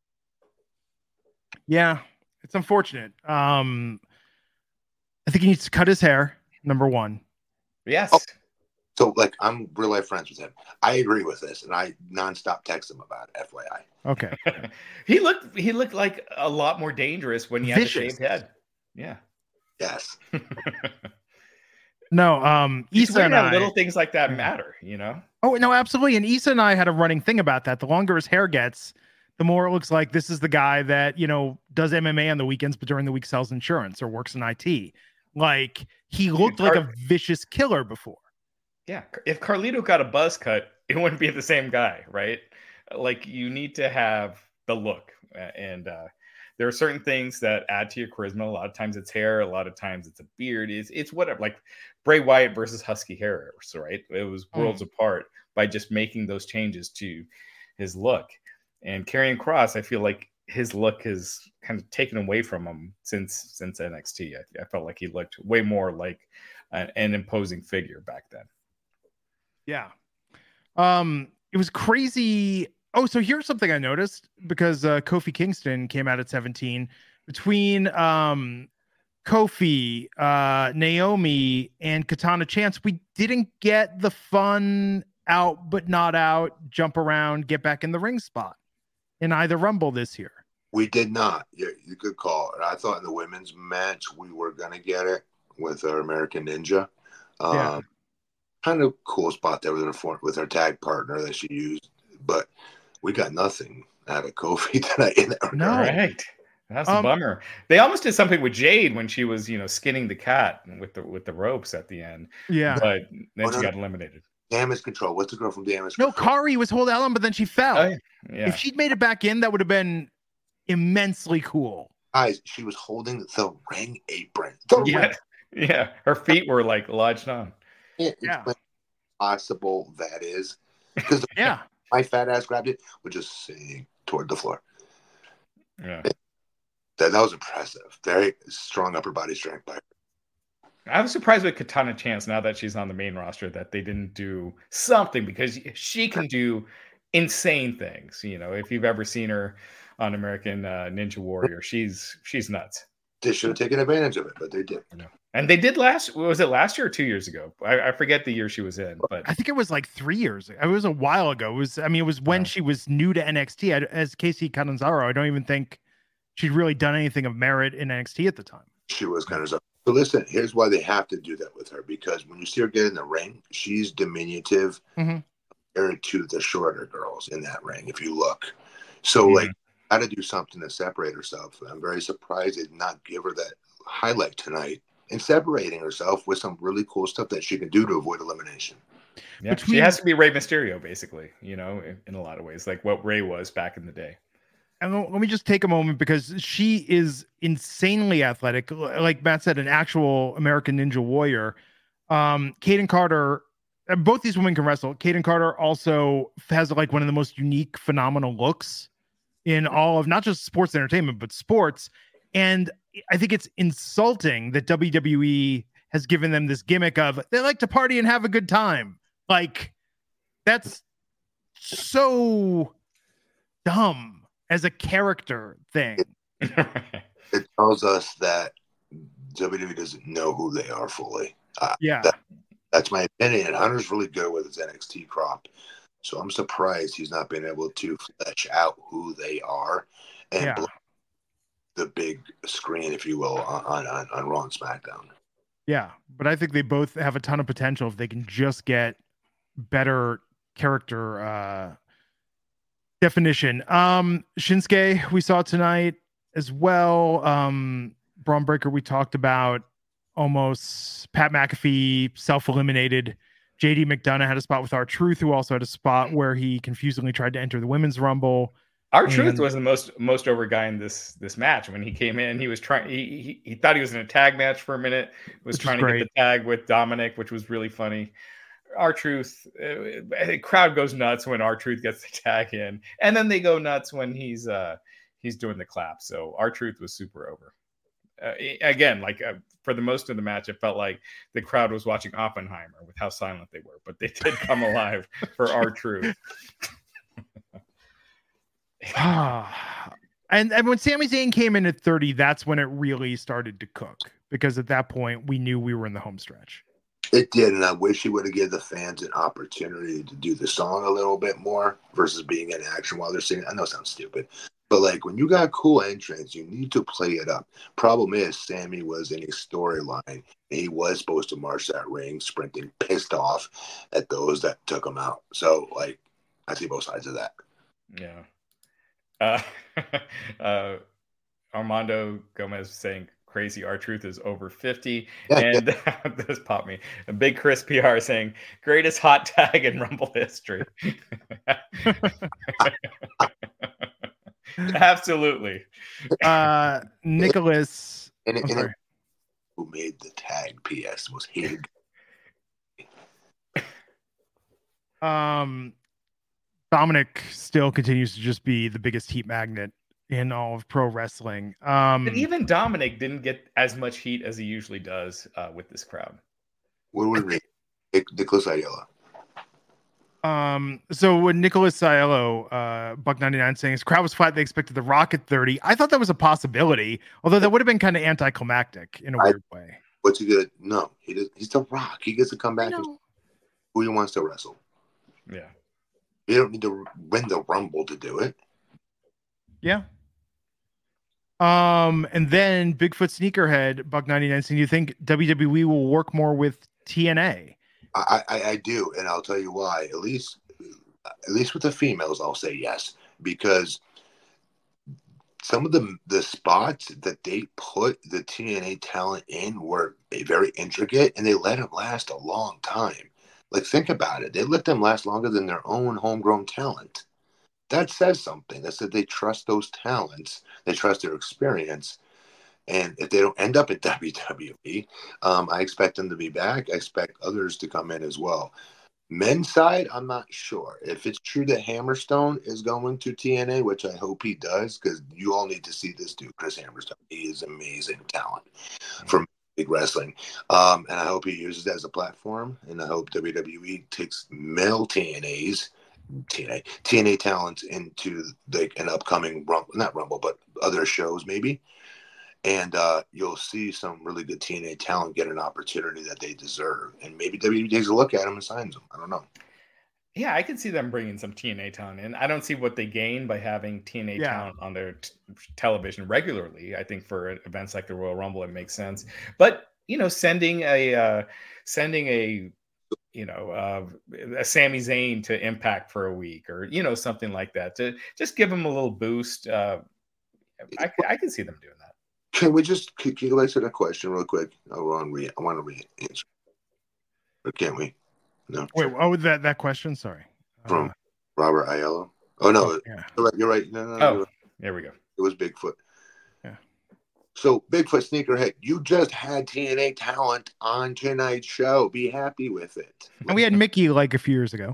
Yeah, it's unfortunate. Um, I think he needs to cut his hair, number one. Yes. Oh, so, like, I'm real life friends with him. I agree with this, and I nonstop text him about it, F Y I. Okay. he looked he looked like a lot more dangerous when he had Vicious. a shaved head. Yeah. Yes. No, um, Issa and I, little things like that matter, you know? Oh, no, absolutely. And Issa and I had a running thing about that. The longer his hair gets, the more it looks like this is the guy that, you know, does M M A on the weekends, but during the week sells insurance or works in I T. Like, he looked Dude, like Car- a vicious killer before. Yeah. If Carlito got a buzz cut, it wouldn't be the same guy, right? Like, you need to have the look. And uh, there are certain things that add to your charisma. A lot of times it's hair. A lot of times it's a beard. It's, it's whatever. Like Bray Wyatt versus Husky Harris, right? It was worlds mm. apart by just making those changes to his look. And Karrion Kross, I feel like his look has kind of taken away from him since since N X T. I, I felt like he looked way more like an, an imposing figure back then. Yeah. Um, it was crazy. Oh, so here's something I noticed because uh, Kofi Kingston came out at seventeen. Between um, Kofi, uh, Naomi, and Katana Chance, we didn't get the fun out but not out, jump around, get back in the ring spot in either Rumble this year. We did not. You, you could call it. I thought in the women's match we were going to get it with our American Ninja. Um, yeah. Kind of cool spot there with her, with her tag partner that she used, but we got nothing out of Kofi tonight. In that no, right. That's a um, bummer. They almost did something with Jade when she was, you know, skinning the cat with the with the ropes at the end. Yeah, but then oh, she no. got eliminated. Damage Control. What's the girl from Damage no, Control? No, Kari was holding on, but then she fell. Oh, yeah. Yeah. If she'd made it back in, that would have been immensely cool. Guys, she was holding the ring apron. The yeah. ring. Yeah, her feet were like lodged on. It, yeah. It's possible that is. Because yeah. my fat ass grabbed it, would just sink toward the floor. Yeah. It, that, that was impressive. Very strong upper body strength by her. I was surprised with Katana Chance now that she's on the main roster that they didn't do something because she can do insane things. You know, if you've ever seen her on American uh, Ninja Warrior, she's she's nuts. They should have taken advantage of it, but they did. And they did last. Was it last year or two years ago? I, I forget the year she was in, but I think it was like three years. It was a while ago. It was. I mean, it was when yeah. she was new to N X T. I, as Casey Catanzaro, I don't even think she'd really done anything of merit in N X T at the time. She was kind of. So listen, here's why they have to do that with her, because when you see her get in the ring, she's diminutive mm-hmm. compared to the shorter girls in that ring, if you look. So, mm-hmm. like, how to do something to separate herself. I'm very surprised they did not give her that highlight tonight and separating herself with some really cool stuff that she can do to avoid elimination. Yeah, Between... she has to be Rey Mysterio, basically, you know, in, in a lot of ways, like what Rey was back in the day. And let me just take a moment because she is insanely athletic. Like Matt said, an actual American Ninja Warrior. Um, Kayden Carter, both these women can wrestle. Kayden Carter also has like one of the most unique, phenomenal looks in all of not just sports entertainment, but sports. And I think it's insulting that W W E has given them this gimmick of they like to party and have a good time. Like, that's so dumb. As a character thing. It tells us that W W E doesn't know who they are fully. Uh, yeah. That, that's my opinion. Hunter's really good with his N X T crop. So I'm surprised he's not been able to flesh out who they are and yeah. blow the big screen, if you will, on, on, on Raw and SmackDown. Yeah. But I think they both have a ton of potential if they can just get better character uh definition. Um, Shinsuke, we saw tonight as well. Um, Braun Breaker, we talked about almost. Pat McAfee self-eliminated. J D McDonough had a spot with R-Truth, who also had a spot where he confusingly tried to enter the women's rumble. R-Truth and... was the most most over guy in this this match. When he came in, he was trying. He, he he thought he was in a tag match for a minute. Was which trying to get the tag with Dominic, which was really funny. R-Truth, uh, the crowd goes nuts when R-Truth gets the tag in, and then they go nuts when he's uh, he's doing the clap. So R-Truth was super over. Uh, again, like uh, for the most of the match, it felt like the crowd was watching Oppenheimer with how silent they were, but they did come alive for R-Truth. and, and when Sami Zayn came in at thirty, that's when it really started to cook, because at that point we knew we were in the home stretch. It did, and I wish he would have given the fans an opportunity to do the song a little bit more versus being in action while they're singing. I know it sounds stupid, But like when you got cool entrants, you need to play it up. Problem is, Sammy was in a storyline, and he was supposed to march that ring, sprinting, pissed off at those that took him out. So like, I see both sides of that. Yeah. Uh, uh, Armando Gomez saying crazy R-Truth is over fifty. And this popped me. A Big Chris P R saying greatest hot tag in Rumble history. Absolutely. Uh, Nicholas. And, I'm and sorry. who made the tag? P S was Hig. Um, Dominic still continues to just be the biggest heat magnet in all of pro wrestling. Um, But even Dominic didn't get as much heat as he usually does uh, with this crowd. What would we Nick, Nicholas Ayala? Um, so when Nicholas Aiello, uh, Buck ninety-nine saying his crowd was flat, they expected the Rock at thirty. I thought that was a possibility, although that would have been kind of anticlimactic in a I, weird way. What's he good? No, he does, he's the Rock. He gets to come back and who he wants to wrestle. Yeah. You don't need to win the Rumble to do it. Yeah. Um, and then Bigfoot Sneakerhead, Buck ninety-nine saying, you think W W E will work more with T N A? I, I, I do, and I'll tell you why. At least, at least with the females, I'll say yes, because some of the the spots that they put the T N A talent in were very intricate, and they let them last a long time. Like, think about it; they let them last longer than their own homegrown talent. That says something. That said they trust those talents, they trust their experience. And if they don't end up at W W E, um, I expect them to be back. I expect others to come in as well. Men's side, I'm not sure. If it's true that Hammerstone is going to T N A, which I hope he does, because you all need to see this dude, Chris Hammerstone. He is amazing talent for big wrestling. Um, and I hope he uses it as a platform. And I hope W W E takes male T N As, T N A, T N A talents into like an upcoming Rumble, not Rumble, but other shows maybe. And uh, you'll see some really good T N A talent get an opportunity that they deserve. And maybe W W E takes a look at them and signs them. I don't know. Yeah, I can see them bringing some T N A talent in. I don't see what they gain by having T N A Yeah. talent on their t- television regularly. I think for events like the Royal Rumble, it makes sense. But, you know, sending a uh, sending a you know uh, a Sami Zayn to Impact for a week, or you know something like that, to just give them a little boost. Uh, I, I can see them doing that. Can we just can you answer that question real quick? I want to re I want to re answer. Or can't we? No. Wait, oh, that that question. Sorry, From uh, Robert Aiello. Oh no, yeah. you're right. You're right. No, no, no, Oh, you're right. there we go. It was Bigfoot. Yeah. So Bigfoot Sneakerhead, you just had T N A talent on tonight's show. Be happy with it. And we had Mickey like a few years ago.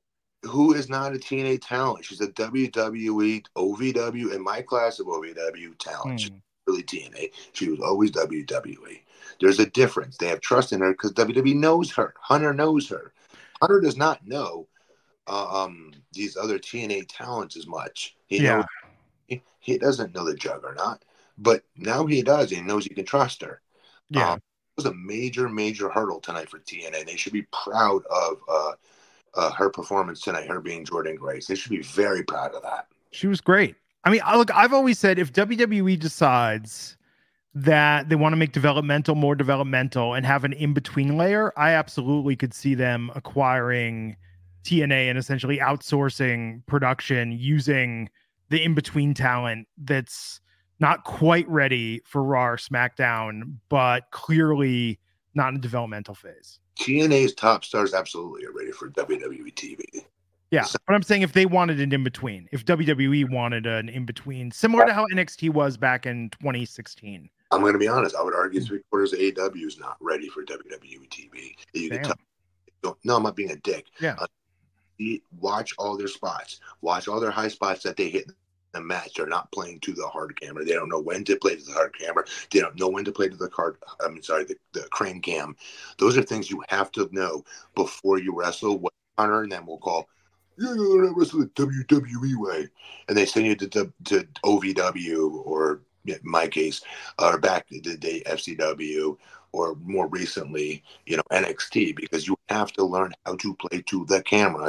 Who is not a T N A talent? She's a W W E, O V W, in my class of O V W talent. She's Hmm. really T N A. She was always W W E. There's a difference. They have trust in her because W W E knows her. Hunter knows her. Hunter does not know uh, um, these other T N A talents as much. He Yeah. knows he, he doesn't know the Juggernaut, but now he does. He knows he can trust her. Yeah. Um, it was a major, major hurdle tonight for T N A. They should be proud of uh, uh, her performance tonight, her being Jordan Grace. They should be very proud of that. She was great. I mean, I- look, I've always said if W W E decides that they want to make developmental more developmental and have an in-between layer, I absolutely could see them acquiring T N A and essentially outsourcing production using the in-between talent that's not quite ready for Raw or SmackDown, but clearly not in a developmental phase. T N A's top stars absolutely are ready for W W E T V. Yeah, but I'm saying if they wanted an in-between, if W W E wanted an in-between, similar to how N X T was back in twenty sixteen. I'm going to be honest. I would argue three quarters of A E W is not ready for W W E T V. You can Damn. tell. Don't, no, I'm not being a dick. Yeah. Uh, you watch all their spots. Watch all their high spots that they hit in the match. They're not playing to the hard camera. They don't know when to play to the hard camera. They don't know when to play to the card. I mean, sorry, the, the crane cam. Those are things you have to know before you wrestle. What Hunter and then we'll call. You're going to wrestle the W W E way, and they send you to to, to O V W or in my case, or back to the day F C W, or more recently, you know, N X T, because you have to learn how to play to the cameras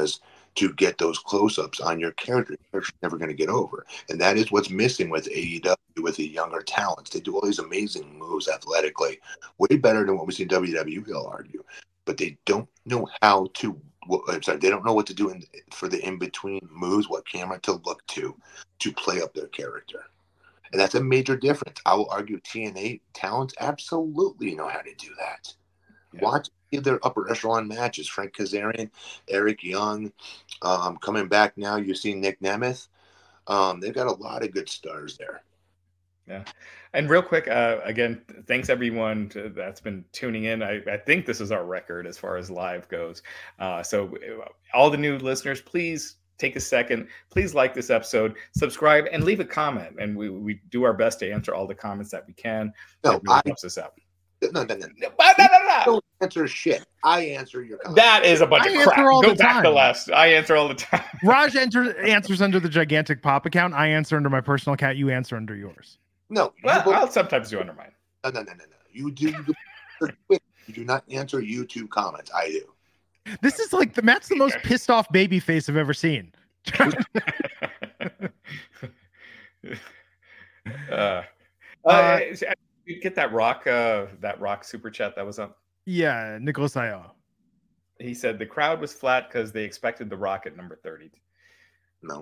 to get those close-ups on your character. You're never going to get over. And that is what's missing with A E W, with the younger talents. They do all these amazing moves athletically, way better than what we see in W W E, I'll argue. But they don't know how to, well, I'm sorry, they don't know what to do in, for the in-between moves, what camera to look to, to play up their character. And that's a major difference. I will argue T N A talents absolutely know how to do that. Yeah. Watch their upper echelon matches. Frank Kazarian, Eric Young, um, coming back now. You see Nick Nemeth. Um, they've got a lot of good stars there. Yeah. And real quick, uh, again, thanks everyone to, that's been tuning in. I, I think this is our record as far as live goes. Uh, so all the new listeners, please take a second. Please like this episode, subscribe, and leave a comment. And we, we do our best to answer all the comments that we can. No, it really I, helps us out. No, no, no, no. No, no, no, no. Don't answer shit. I answer your comments. That is a bunch I of answer crap. all Go the back time. to last. I answer all the time. Raj enters answers under the Gigantic Pop account. I answer under my personal account. You answer under yours. No. Well, both, I'll sometimes do under mine. No, no, no, no, no. You do. You, you do not answer YouTube comments. I do. This is like the Matt's the most pissed off baby face I've ever seen. uh, uh, you get that rock, uh, that rock super chat that was up. Yeah, Nicholas Io. He said the crowd was flat because they expected the Rock at number thirty. No,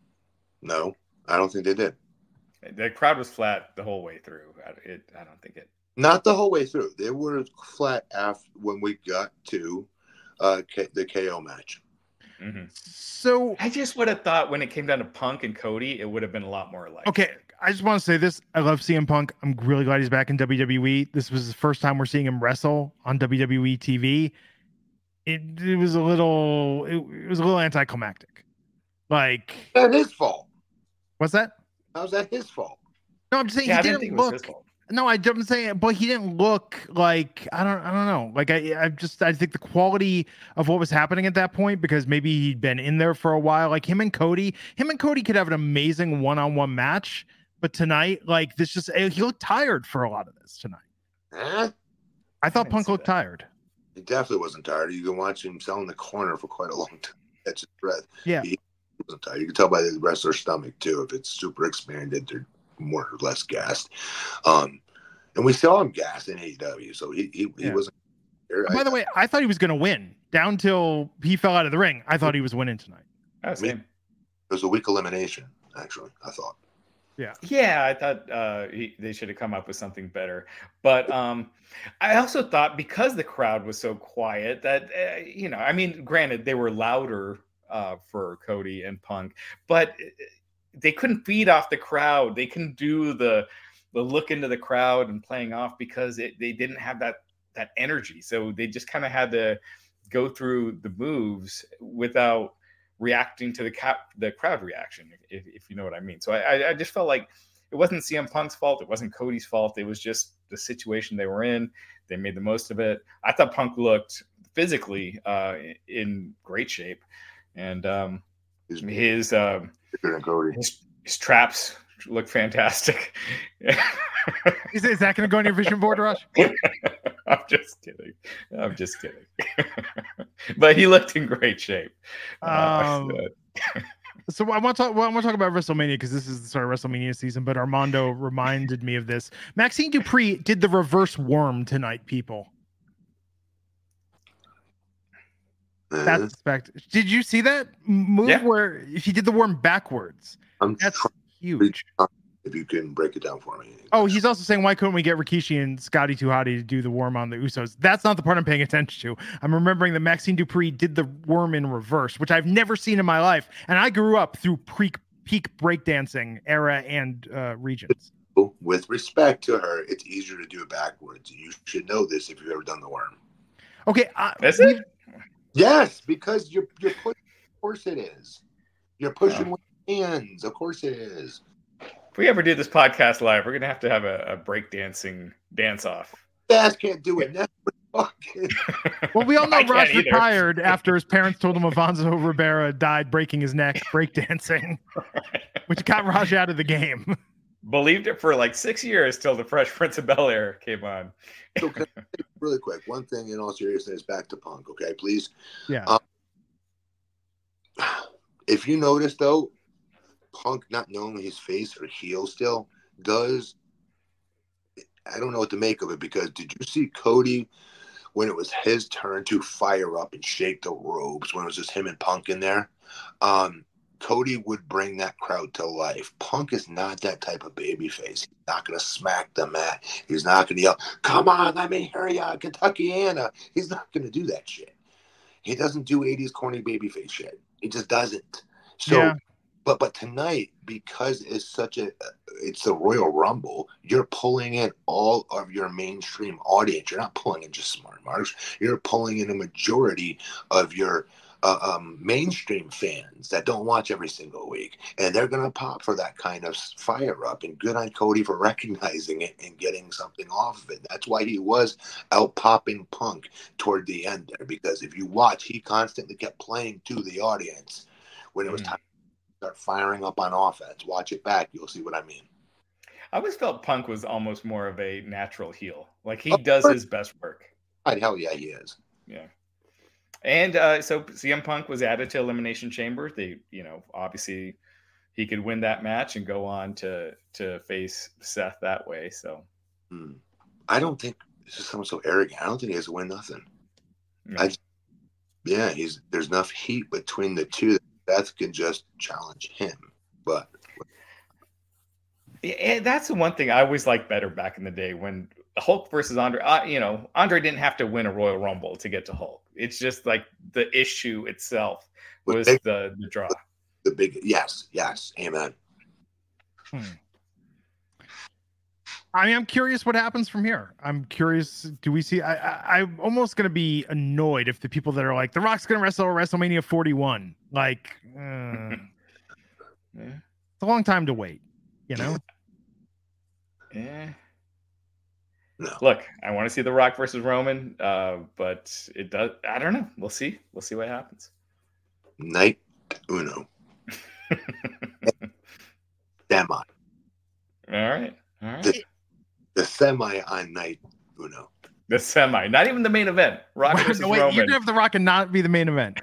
no, I don't think they did. The crowd was flat the whole way through. I, it, I don't think it. Not the whole way through. They were flat after when we got to uh, K- the K O match. Mm-hmm. So I just would have thought when it came down to Punk and Cody, it would have been a lot more like. Okay, I just want to say this. I love C M Punk. I'm really glad he's back in W W E. This was the first time we're seeing him wrestle on W W E T V. It, it was a little it, it was a little anticlimactic. Like That's his fault. What's that? How's that his fault? No, I'm just saying Yeah, he I didn't didn't think it was look. his fault. No, I don't say, but he didn't look like I don't. I don't know. Like I, I just I think the quality of what was happening at that point, because maybe he'd been in there for a while. Like him and Cody, him and Cody could have an amazing one-on-one match, but tonight, like this, just he looked tired for a lot of this tonight. Huh? I thought I Punk see looked that. tired. He definitely wasn't tired. You can watch him sell in the corner for quite a long time. Catch his breath. Yeah. He wasn't tired. You can tell by the wrestler's stomach too. If it's super expanded, they're more or less gassed. Um, and we saw him gassed in A E W, so he he, he Yeah. wasn't. There. By I, the way, I thought he was going to win down till he fell out of the ring. I thought he was winning tonight. Oh, same. it was a weak elimination. Actually, I thought. Yeah. Yeah, I thought uh, he, they should have come up with something better. But um, I also thought because the crowd was so quiet that, uh, you know, I mean, granted, they were louder uh, for Cody and Punk, but they couldn't feed off the crowd. They couldn't do the the look into the crowd and playing off because it, they didn't have that that energy. So they just kind of had to go through the moves without reacting to the cap, the crowd reaction, if, if you know what I mean. So I, I just felt like it wasn't C M Punk's fault. It wasn't Cody's fault. It was just the situation they were in. They made the most of it. I thought Punk looked physically uh, in great shape. And um, His, his, um, Cody. his, his traps look fantastic. Is, is that going to go on your vision board, Rush? I'm just kidding. I'm just kidding. But he looked in great shape. Uh, Um, So I want to talk. Well, I want to talk about WrestleMania because this is the start of WrestleMania season. But Armando reminded me of this. Maxine Dupree did the reverse worm tonight. People, that's Uh, spect. Did you see that move Yeah. where he did the worm backwards? I'm That's trying huge. to- if you can break it down for me. Oh, he's also saying, why couldn't we get Rikishi and Scotty Too Hotty to do the worm on the Usos? That's not the part I'm paying attention to. I'm remembering that Maxine Dupree did the worm in reverse, which I've never seen in my life. And I grew up through peak, peak breakdancing era and uh, regions. With respect to her, it's easier to do it backwards. You should know this if you've ever done the worm. Okay. Uh, Is it? Yes, because you're you're pushing. Of course it is. You're pushing Oh. with hands. Of course it is. If we ever do this podcast live, we're gonna have to have a, a breakdancing dance off. Bass can't do it. That's fucking. Well, we all know I can't Rush either. retired after his parents told him Afonso Rivera died breaking his neck breakdancing, which got Raj out of the game. Believed it for like six years till the Fresh Prince of Bel Air came on. So can I say really quick, one thing in all seriousness, back to Punk, okay, please. Yeah. Um, If you notice though, Punk not knowing his face or heel still does. I don't know what to make of it, because did you see Cody when it was his turn to fire up and shake the ropes, when it was just him and Punk in there? Um, Cody would bring that crowd to life. Punk is not that type of babyface. He's not going to smack the mat. He's not going to yell, "Come on, let me hear ya, Kentuckiana." He's not going to do that shit. He doesn't do eighties corny babyface shit. He just doesn't. So, yeah. but but tonight, because it's such a, it's the Royal Rumble, you're pulling in all of your mainstream audience. You're not pulling in just smart marks. You're pulling in a majority of your Uh, um, mainstream fans that don't watch every single week, and they're going to pop for that kind of fire up. And good on Cody for recognizing it and getting something off of it. That's why he was out popping Punk toward the end there, because if you watch, he constantly kept playing to the audience when it was time to start firing up on offense. Watch it back, you'll see what I mean. I always felt Punk was almost more of a natural heel. Like, he does his best work. Hell yeah, he is. Yeah. And uh, so C M Punk was added to Elimination Chamber. They, you know, obviously he could win that match and go on to to face Seth that way. So hmm. I don't think this is someone so arrogant. I don't think he has to win nothing. Yeah. I, yeah, he's there's enough heat between the two that Seth can just challenge him. But yeah, that's the one thing I always liked better back in the day when Hulk versus Andre. Uh, you know, Andre didn't have to win a Royal Rumble to get to Hulk. It's just like the issue itself was big, the, the draw. The big, yes, yes, amen. Hmm. I mean, I'm curious what happens from here. I'm curious. Do we see? I, I, I'm almost going to be annoyed if the people that are like, The Rock's going to wrestle WrestleMania forty-one. Like, uh, yeah. It's a long time to wait, you know? Yeah. No. Look, I want to see The Rock versus Roman, uh, but it does. I don't know. We'll see. We'll see what happens. Night uno. Semi. All right. All right. The, the semi on night uno. The semi, not even the main event. Rock wait, versus no, wait, Roman. You can have The Rock and not be the main event.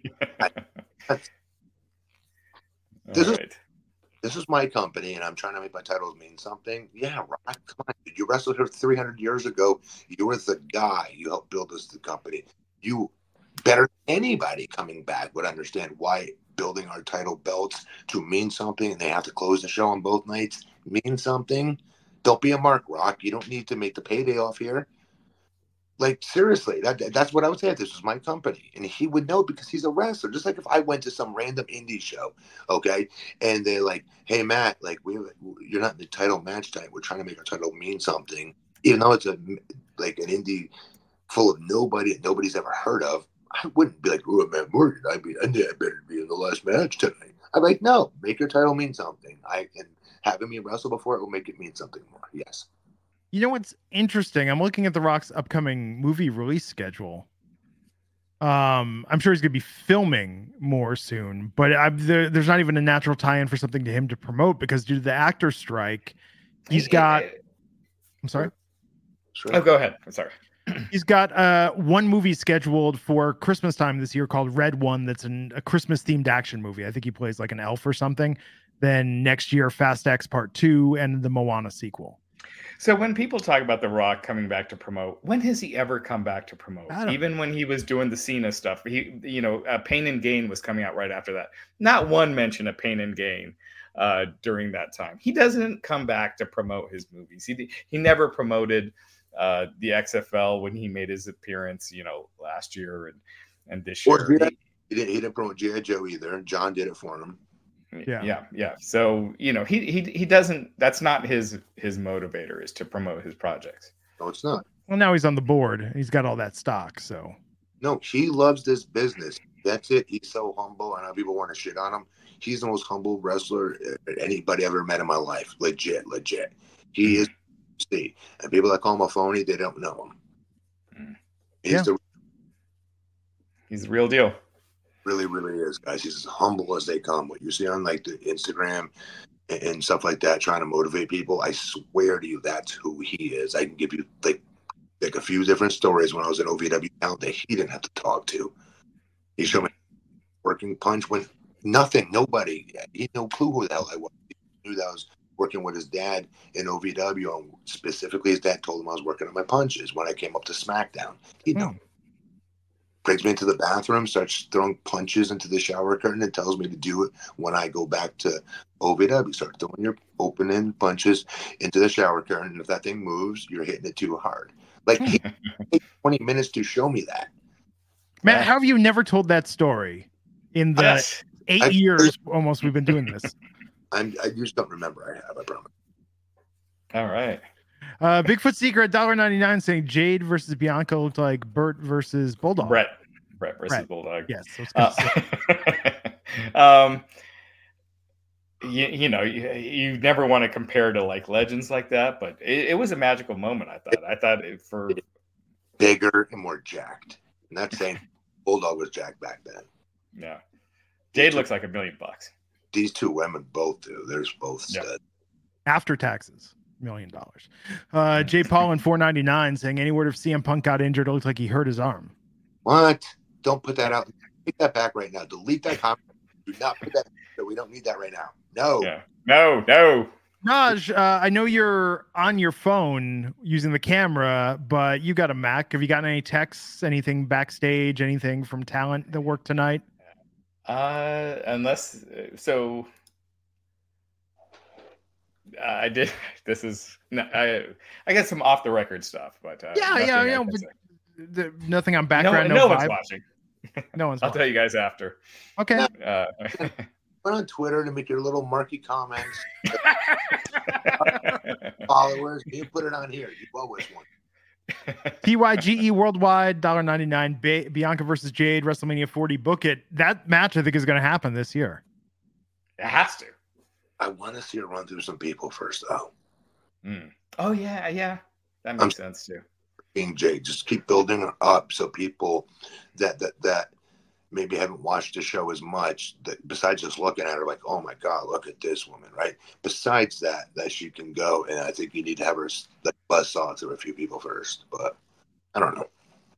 this is. This is my company, and I'm trying to make my titles mean something. Yeah, Rock, come on. You wrestled here three hundred years ago. You were the guy. You helped build this the company. You, better than anybody coming back, would understand why building our title belts to mean something, and they have to close the show on both nights, mean something. Don't be a mark, Rock. You don't need to make the payday off here. Like, seriously, that that's what I would say if this was my company. And he would know because he's a wrestler. Just like if I went to some random indie show, okay, and they're like, "Hey, Matt, like, we you're not in the title match tonight. We're trying to make our title mean something." Even though it's a like an indie full of nobody that nobody's ever heard of, I wouldn't be like, "Oh, Matt Morgan, I mean, I better be in the last match tonight." I'm like, no, make your title mean something. I and having me wrestle before it will make it mean something more. Yes. You know what's interesting? I'm looking at The Rock's upcoming movie release schedule. Um, I'm sure he's going to be filming more soon, but I, there, there's not even a natural tie-in for something to him to promote because due to the actor strike, he's got. I'm sorry. Sure. Oh, go ahead. I'm sorry. He's got uh, one movie scheduled for Christmas time this year called Red One. That's an, a Christmas-themed action movie. I think he plays like an elf or something. Then next year, Fast X Part Two and the Moana sequel. So when people talk about The Rock coming back to promote, when has he ever come back to promote? Even when he was doing the Cena stuff, he, you know, uh, Pain and Gain was coming out right after that. Not one mention of Pain and Gain uh, during that time. He doesn't come back to promote his movies. He he never promoted uh, the X F L when he made his appearance, you know, last year and and this year. He, he didn't. He didn't promote G I. Joe either. John did it for him. Yeah. yeah, yeah. So, you know, he he he doesn't. That's not his his motivator is to promote his projects. No, it's not. Well, now he's on the board. He's got all that stock. So no, he loves this business. That's it. He's so humble. I know people want to shit on him. He's the most humble wrestler anybody ever met in my life. Legit, legit. He mm-hmm. is. See, and people that call him a phony, they don't know him. Mm. He's yeah. the. He's the real deal. Really, really is, guys. He's as humble as they come. What you see on like the Instagram and, and stuff like that, trying to motivate people. I swear to you, that's who he is. I can give you like like a few different stories when I was in O V W talent that he didn't have to talk to. He showed me working punch when Nothing. Nobody. He had no clue who the hell I was. He knew that I was working with his dad in O V W, and specifically his dad told him I was working on my punches when I came up to SmackDown. He know. Hmm. Brings me into the bathroom, starts throwing punches into the shower curtain, and tells me to do it when I go back to O V W. Start throwing your opening punches into the shower curtain. And if that thing moves, you're hitting it too hard. Like, he took twenty minutes to show me that. Matt, Yeah. how have you never told that story in the Yes. eight I- years almost we've been doing this? I'm, I just don't remember. I have, I promise. All right. Uh, Bigfoot Secret, one dollar ninety-nine, saying Jade versus Bianca looked like Bert versus Bulldog. Brett. Brett versus Brett. Bulldog. Yes. I was gonna say. Uh, um, you, you know, you, you never want to compare to like legends like that, but it, it was a magical moment. I thought. I thought it for Bigger and more jacked. I'm not saying Bulldog was jacked back then. yeah. Jade looks like a million bucks. These two women both do. There's both Yeah. studs. After taxes, million dollars. Uh, J. Paul in four ninety-nine saying any word if C M Punk got injured, it looked like he hurt his arm. What? Don't put that out. Take that back right now. Delete that comment. Do not put that. We don't need that right now. No. Yeah. No. No. Raj, uh, I know you're on your phone using the camera, but you got a Mac. Have you gotten any texts, anything backstage, anything from talent that worked tonight? Uh, unless so. Uh, I did. This is. No, I. I got some off the record stuff, but uh, Yeah, nothing yeah, I yeah, can but say. The, nothing on No, background. no, No, one's vibe? watching. No one's I'll watching. tell you guys after. Okay. Uh, Put on Twitter to make your little marky comments. Followers. You put it on here. You always want. T Y G E Worldwide, one dollar ninety-nine. Ba- Bianca versus Jade, WrestleMania forty. Book it. That match, I think, is going to happen this year. It has to. I want to see her run through some people first, though. Mm. Oh yeah, yeah, that makes sense too. Being Jade, just keep building her up so people that that that maybe haven't watched the show as much, that besides just looking at her like, oh my God, look at this woman, right? Besides that, that she can go, and I think you need to have her like buzz saw through a few people first. But I don't know.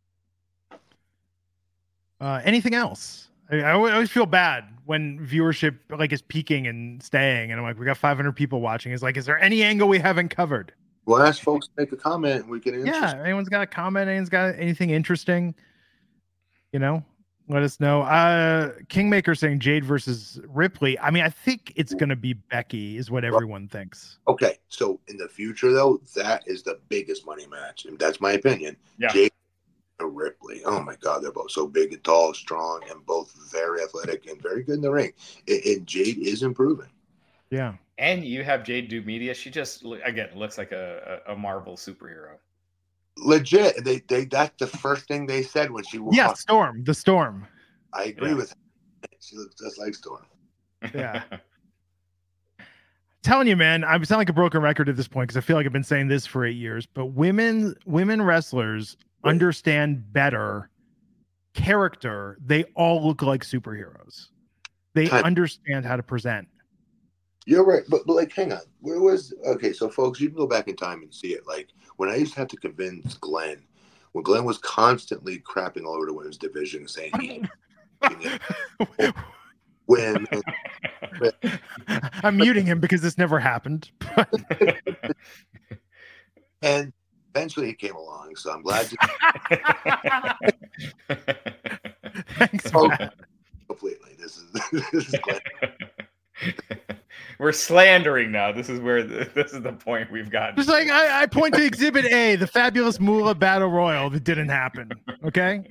Uh, anything else? I, I always feel bad when viewership like is peaking and staying, and I'm like, we got five hundred people watching. It's like, is there any angle we haven't covered? Well, ask folks to make a comment, and we can answer. Yeah, anyone's got a comment? Anyone's got anything interesting? You know, let us know. Uh, Kingmaker saying Jade versus Ripley. I mean, I think it's gonna be Becky, is what everyone thinks. Okay, so in the future, though, that is the biggest money match, and that's my opinion. Yeah. Jade and Ripley. Oh my God, they're both so big and tall, strong, and both very athletic and very good in the ring. And, and Jade is improving. Yeah. And you have Jade do media. She just again looks like a, a, a Marvel superhero. Legit, they they that's the first thing they said when she walked. Yeah, Storm, the Storm. I agree Yeah. with her. She looks just like Storm. Yeah. Telling you, man, I sound like a broken record at this point because I feel like I've been saying this for eight years. But women, women wrestlers understand better character. They all look like superheroes. They Time. understand how to present. You're right, but, but like, hang on. Where was okay? So, folks, you can go back in time and see it. Like when I used to have to convince Glenn, when Glenn was constantly crapping all over the women's division and saying he women. I'm muting him because this never happened. And eventually he came along, so I'm glad to Thanks, Oh, Matt. completely. This is this is Glenn. We're slandering now. This is where the, this is the point we've got. Just like I, I point to Exhibit A, the fabulous Moolah Battle Royal that didn't happen. Okay.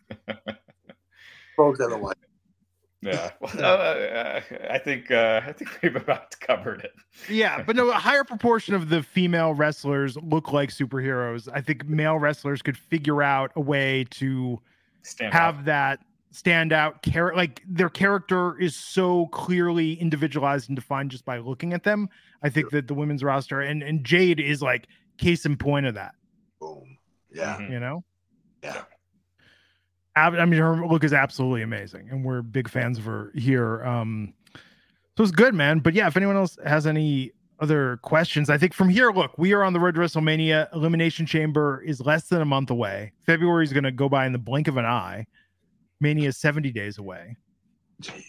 Folks that don't like Yeah. Well, uh, uh, I think uh, I think we've about covered it. Yeah, but no, a higher proportion of the female wrestlers look like superheroes. I think male wrestlers could figure out a way to Stand have up. that stand out character. Like their character is so clearly individualized and defined just by looking at them. I think that the women's roster and, and Jade is like case in point of that, boom. Yeah. Mhm. you know? Yeah. Ab- I mean, her look is absolutely amazing, and we're big fans of her here. Um, so it's good, man. But yeah, if anyone else has any other questions, I think from here, look, we are on the road to WrestleMania. Elimination Chamber is less than a month away. February is going to go by in the blink of an eye. Mania is seventy days away. Jeez.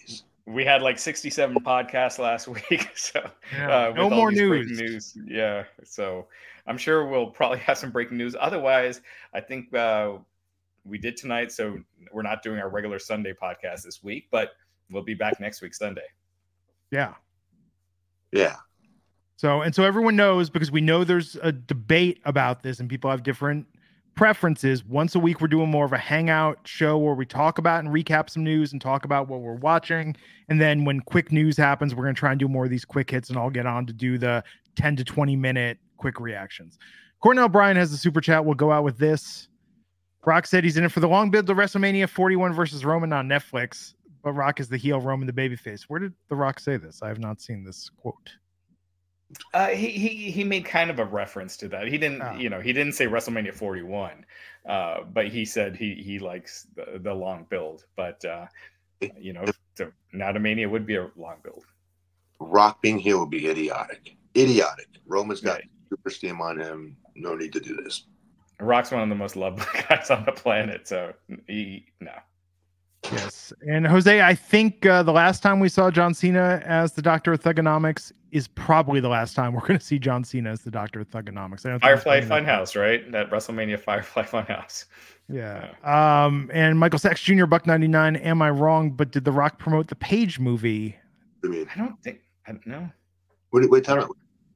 we had like sixty-seven podcasts last week, so Yeah, uh, no with all more these news. breaking news. Yeah, so I'm sure we'll probably have some breaking news. Otherwise, I think uh, we did tonight, so we're not doing our regular Sunday podcast this week, but we'll be back next week Sunday. Yeah. Yeah. So, and so everyone knows, because we know there's a debate about this and people have different preferences. Once a week, we're doing more of a hangout show where we talk about and recap some news and talk about what we're watching. And then when quick news happens, we're going to try and do more of these quick hits, and I'll get on to do the ten to twenty minute quick reactions. Cornell Bryan has the super chat. We'll go out with this. Rock said he's in it for the long build to WrestleMania forty-one versus Roman on Netflix, but Rock is the heel, Roman the babyface. Where did The Rock say this? I have not seen this quote. Uh, he he he made kind of a reference to that. He didn't, Oh. you know, he didn't say WrestleMania forty-one, uh, but he said he he likes the, the long build. But uh, you know, the Natomania would be a long build. Rock being here would be idiotic. Idiotic. Roman's got Right. super steam on him. No need to do this. Rock's one of the most loved guys on the planet, so he no. Yes. And Jose, I think uh, the last time we saw John Cena as the Doctor of Thugonomics is probably the last time we're going to see John Cena as the Doctor of Thugonomics. I don't think Firefly it's been enough. Funhouse, right? That WrestleMania Firefly Funhouse. Yeah. Um, and Michael Sachs Junior, Buck ninety-nine. Am I wrong? But did The Rock promote the Page movie? I mean, I don't think I don't know. wait, wait, time out.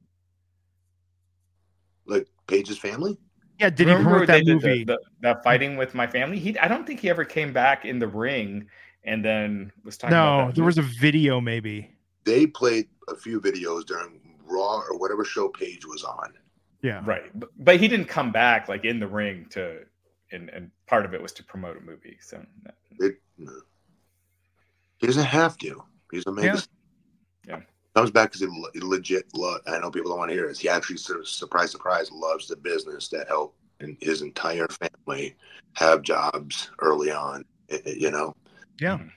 Like Paige's family? Yeah. Did he Remember promote they that did movie? The, the, that fighting with my family. He, I don't think he ever came back in the ring and then was talking about No, that there was a movie. video maybe. They played a few videos during Raw or whatever show Paige was on. Yeah. right, but, but he didn't come back like in the ring to, and and part of it was to promote a movie. So It, no. He doesn't have to. He's a mega. Yeah. Yeah. Comes back because he, le- he legit. Lo- I know people don't want to hear this. He actually, sort of, surprise, surprise, loves the business that helped and his entire family have jobs early on. It- it- you know, Yeah. Mhm.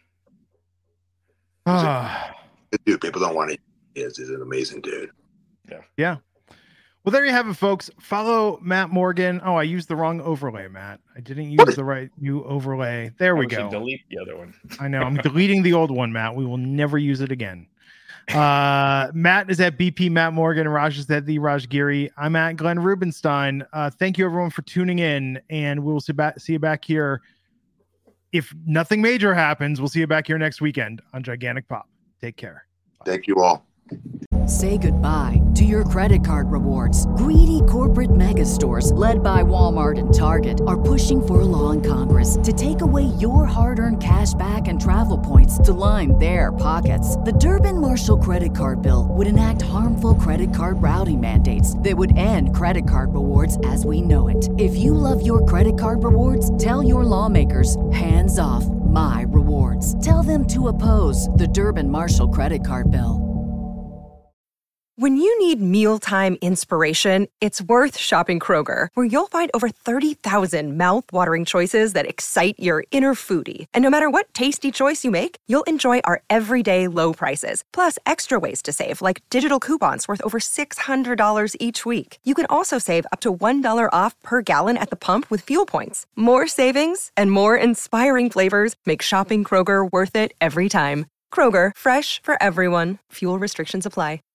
Ah. the dude people don't want to. Is is an amazing dude. Yeah. Well, there you have it, folks. Follow Matt Morgan. Oh, I used the wrong overlay, Matt. I didn't use the right new overlay. There we we should go. delete the other one. I know. I'm deleting the old one, Matt. We will never use it again. Uh, Matt is at B P Matt Morgan. Raj is at the Raj Giri. I'm at Glenn Rubenstein. Uh, thank you, everyone, for tuning in, and we'll see, back, see you back here. If nothing major happens, we'll see you back here next weekend on Gigantic Pop. Take care. Thank you all. Say goodbye to your credit card rewards. Greedy corporate mega stores, led by Walmart and Target, are pushing for a law in Congress to take away your hard-earned cash back and travel points to line their pockets. The Durbin-Marshall credit card bill would enact harmful credit card routing mandates that would end credit card rewards as we know it. If you love your credit card rewards, tell your lawmakers, hands off my rewards. Tell them to oppose the Durbin-Marshall credit card bill. When you need mealtime inspiration, it's worth shopping Kroger, where you'll find over thirty thousand mouth-watering choices that excite your inner foodie. And no matter what tasty choice you make, you'll enjoy our everyday low prices, plus extra ways to save, like digital coupons worth over six hundred dollars each week. You can also save up to one dollar off per gallon at the pump with fuel points. More savings and more inspiring flavors make shopping Kroger worth it every time. Kroger, fresh for everyone. Fuel restrictions apply.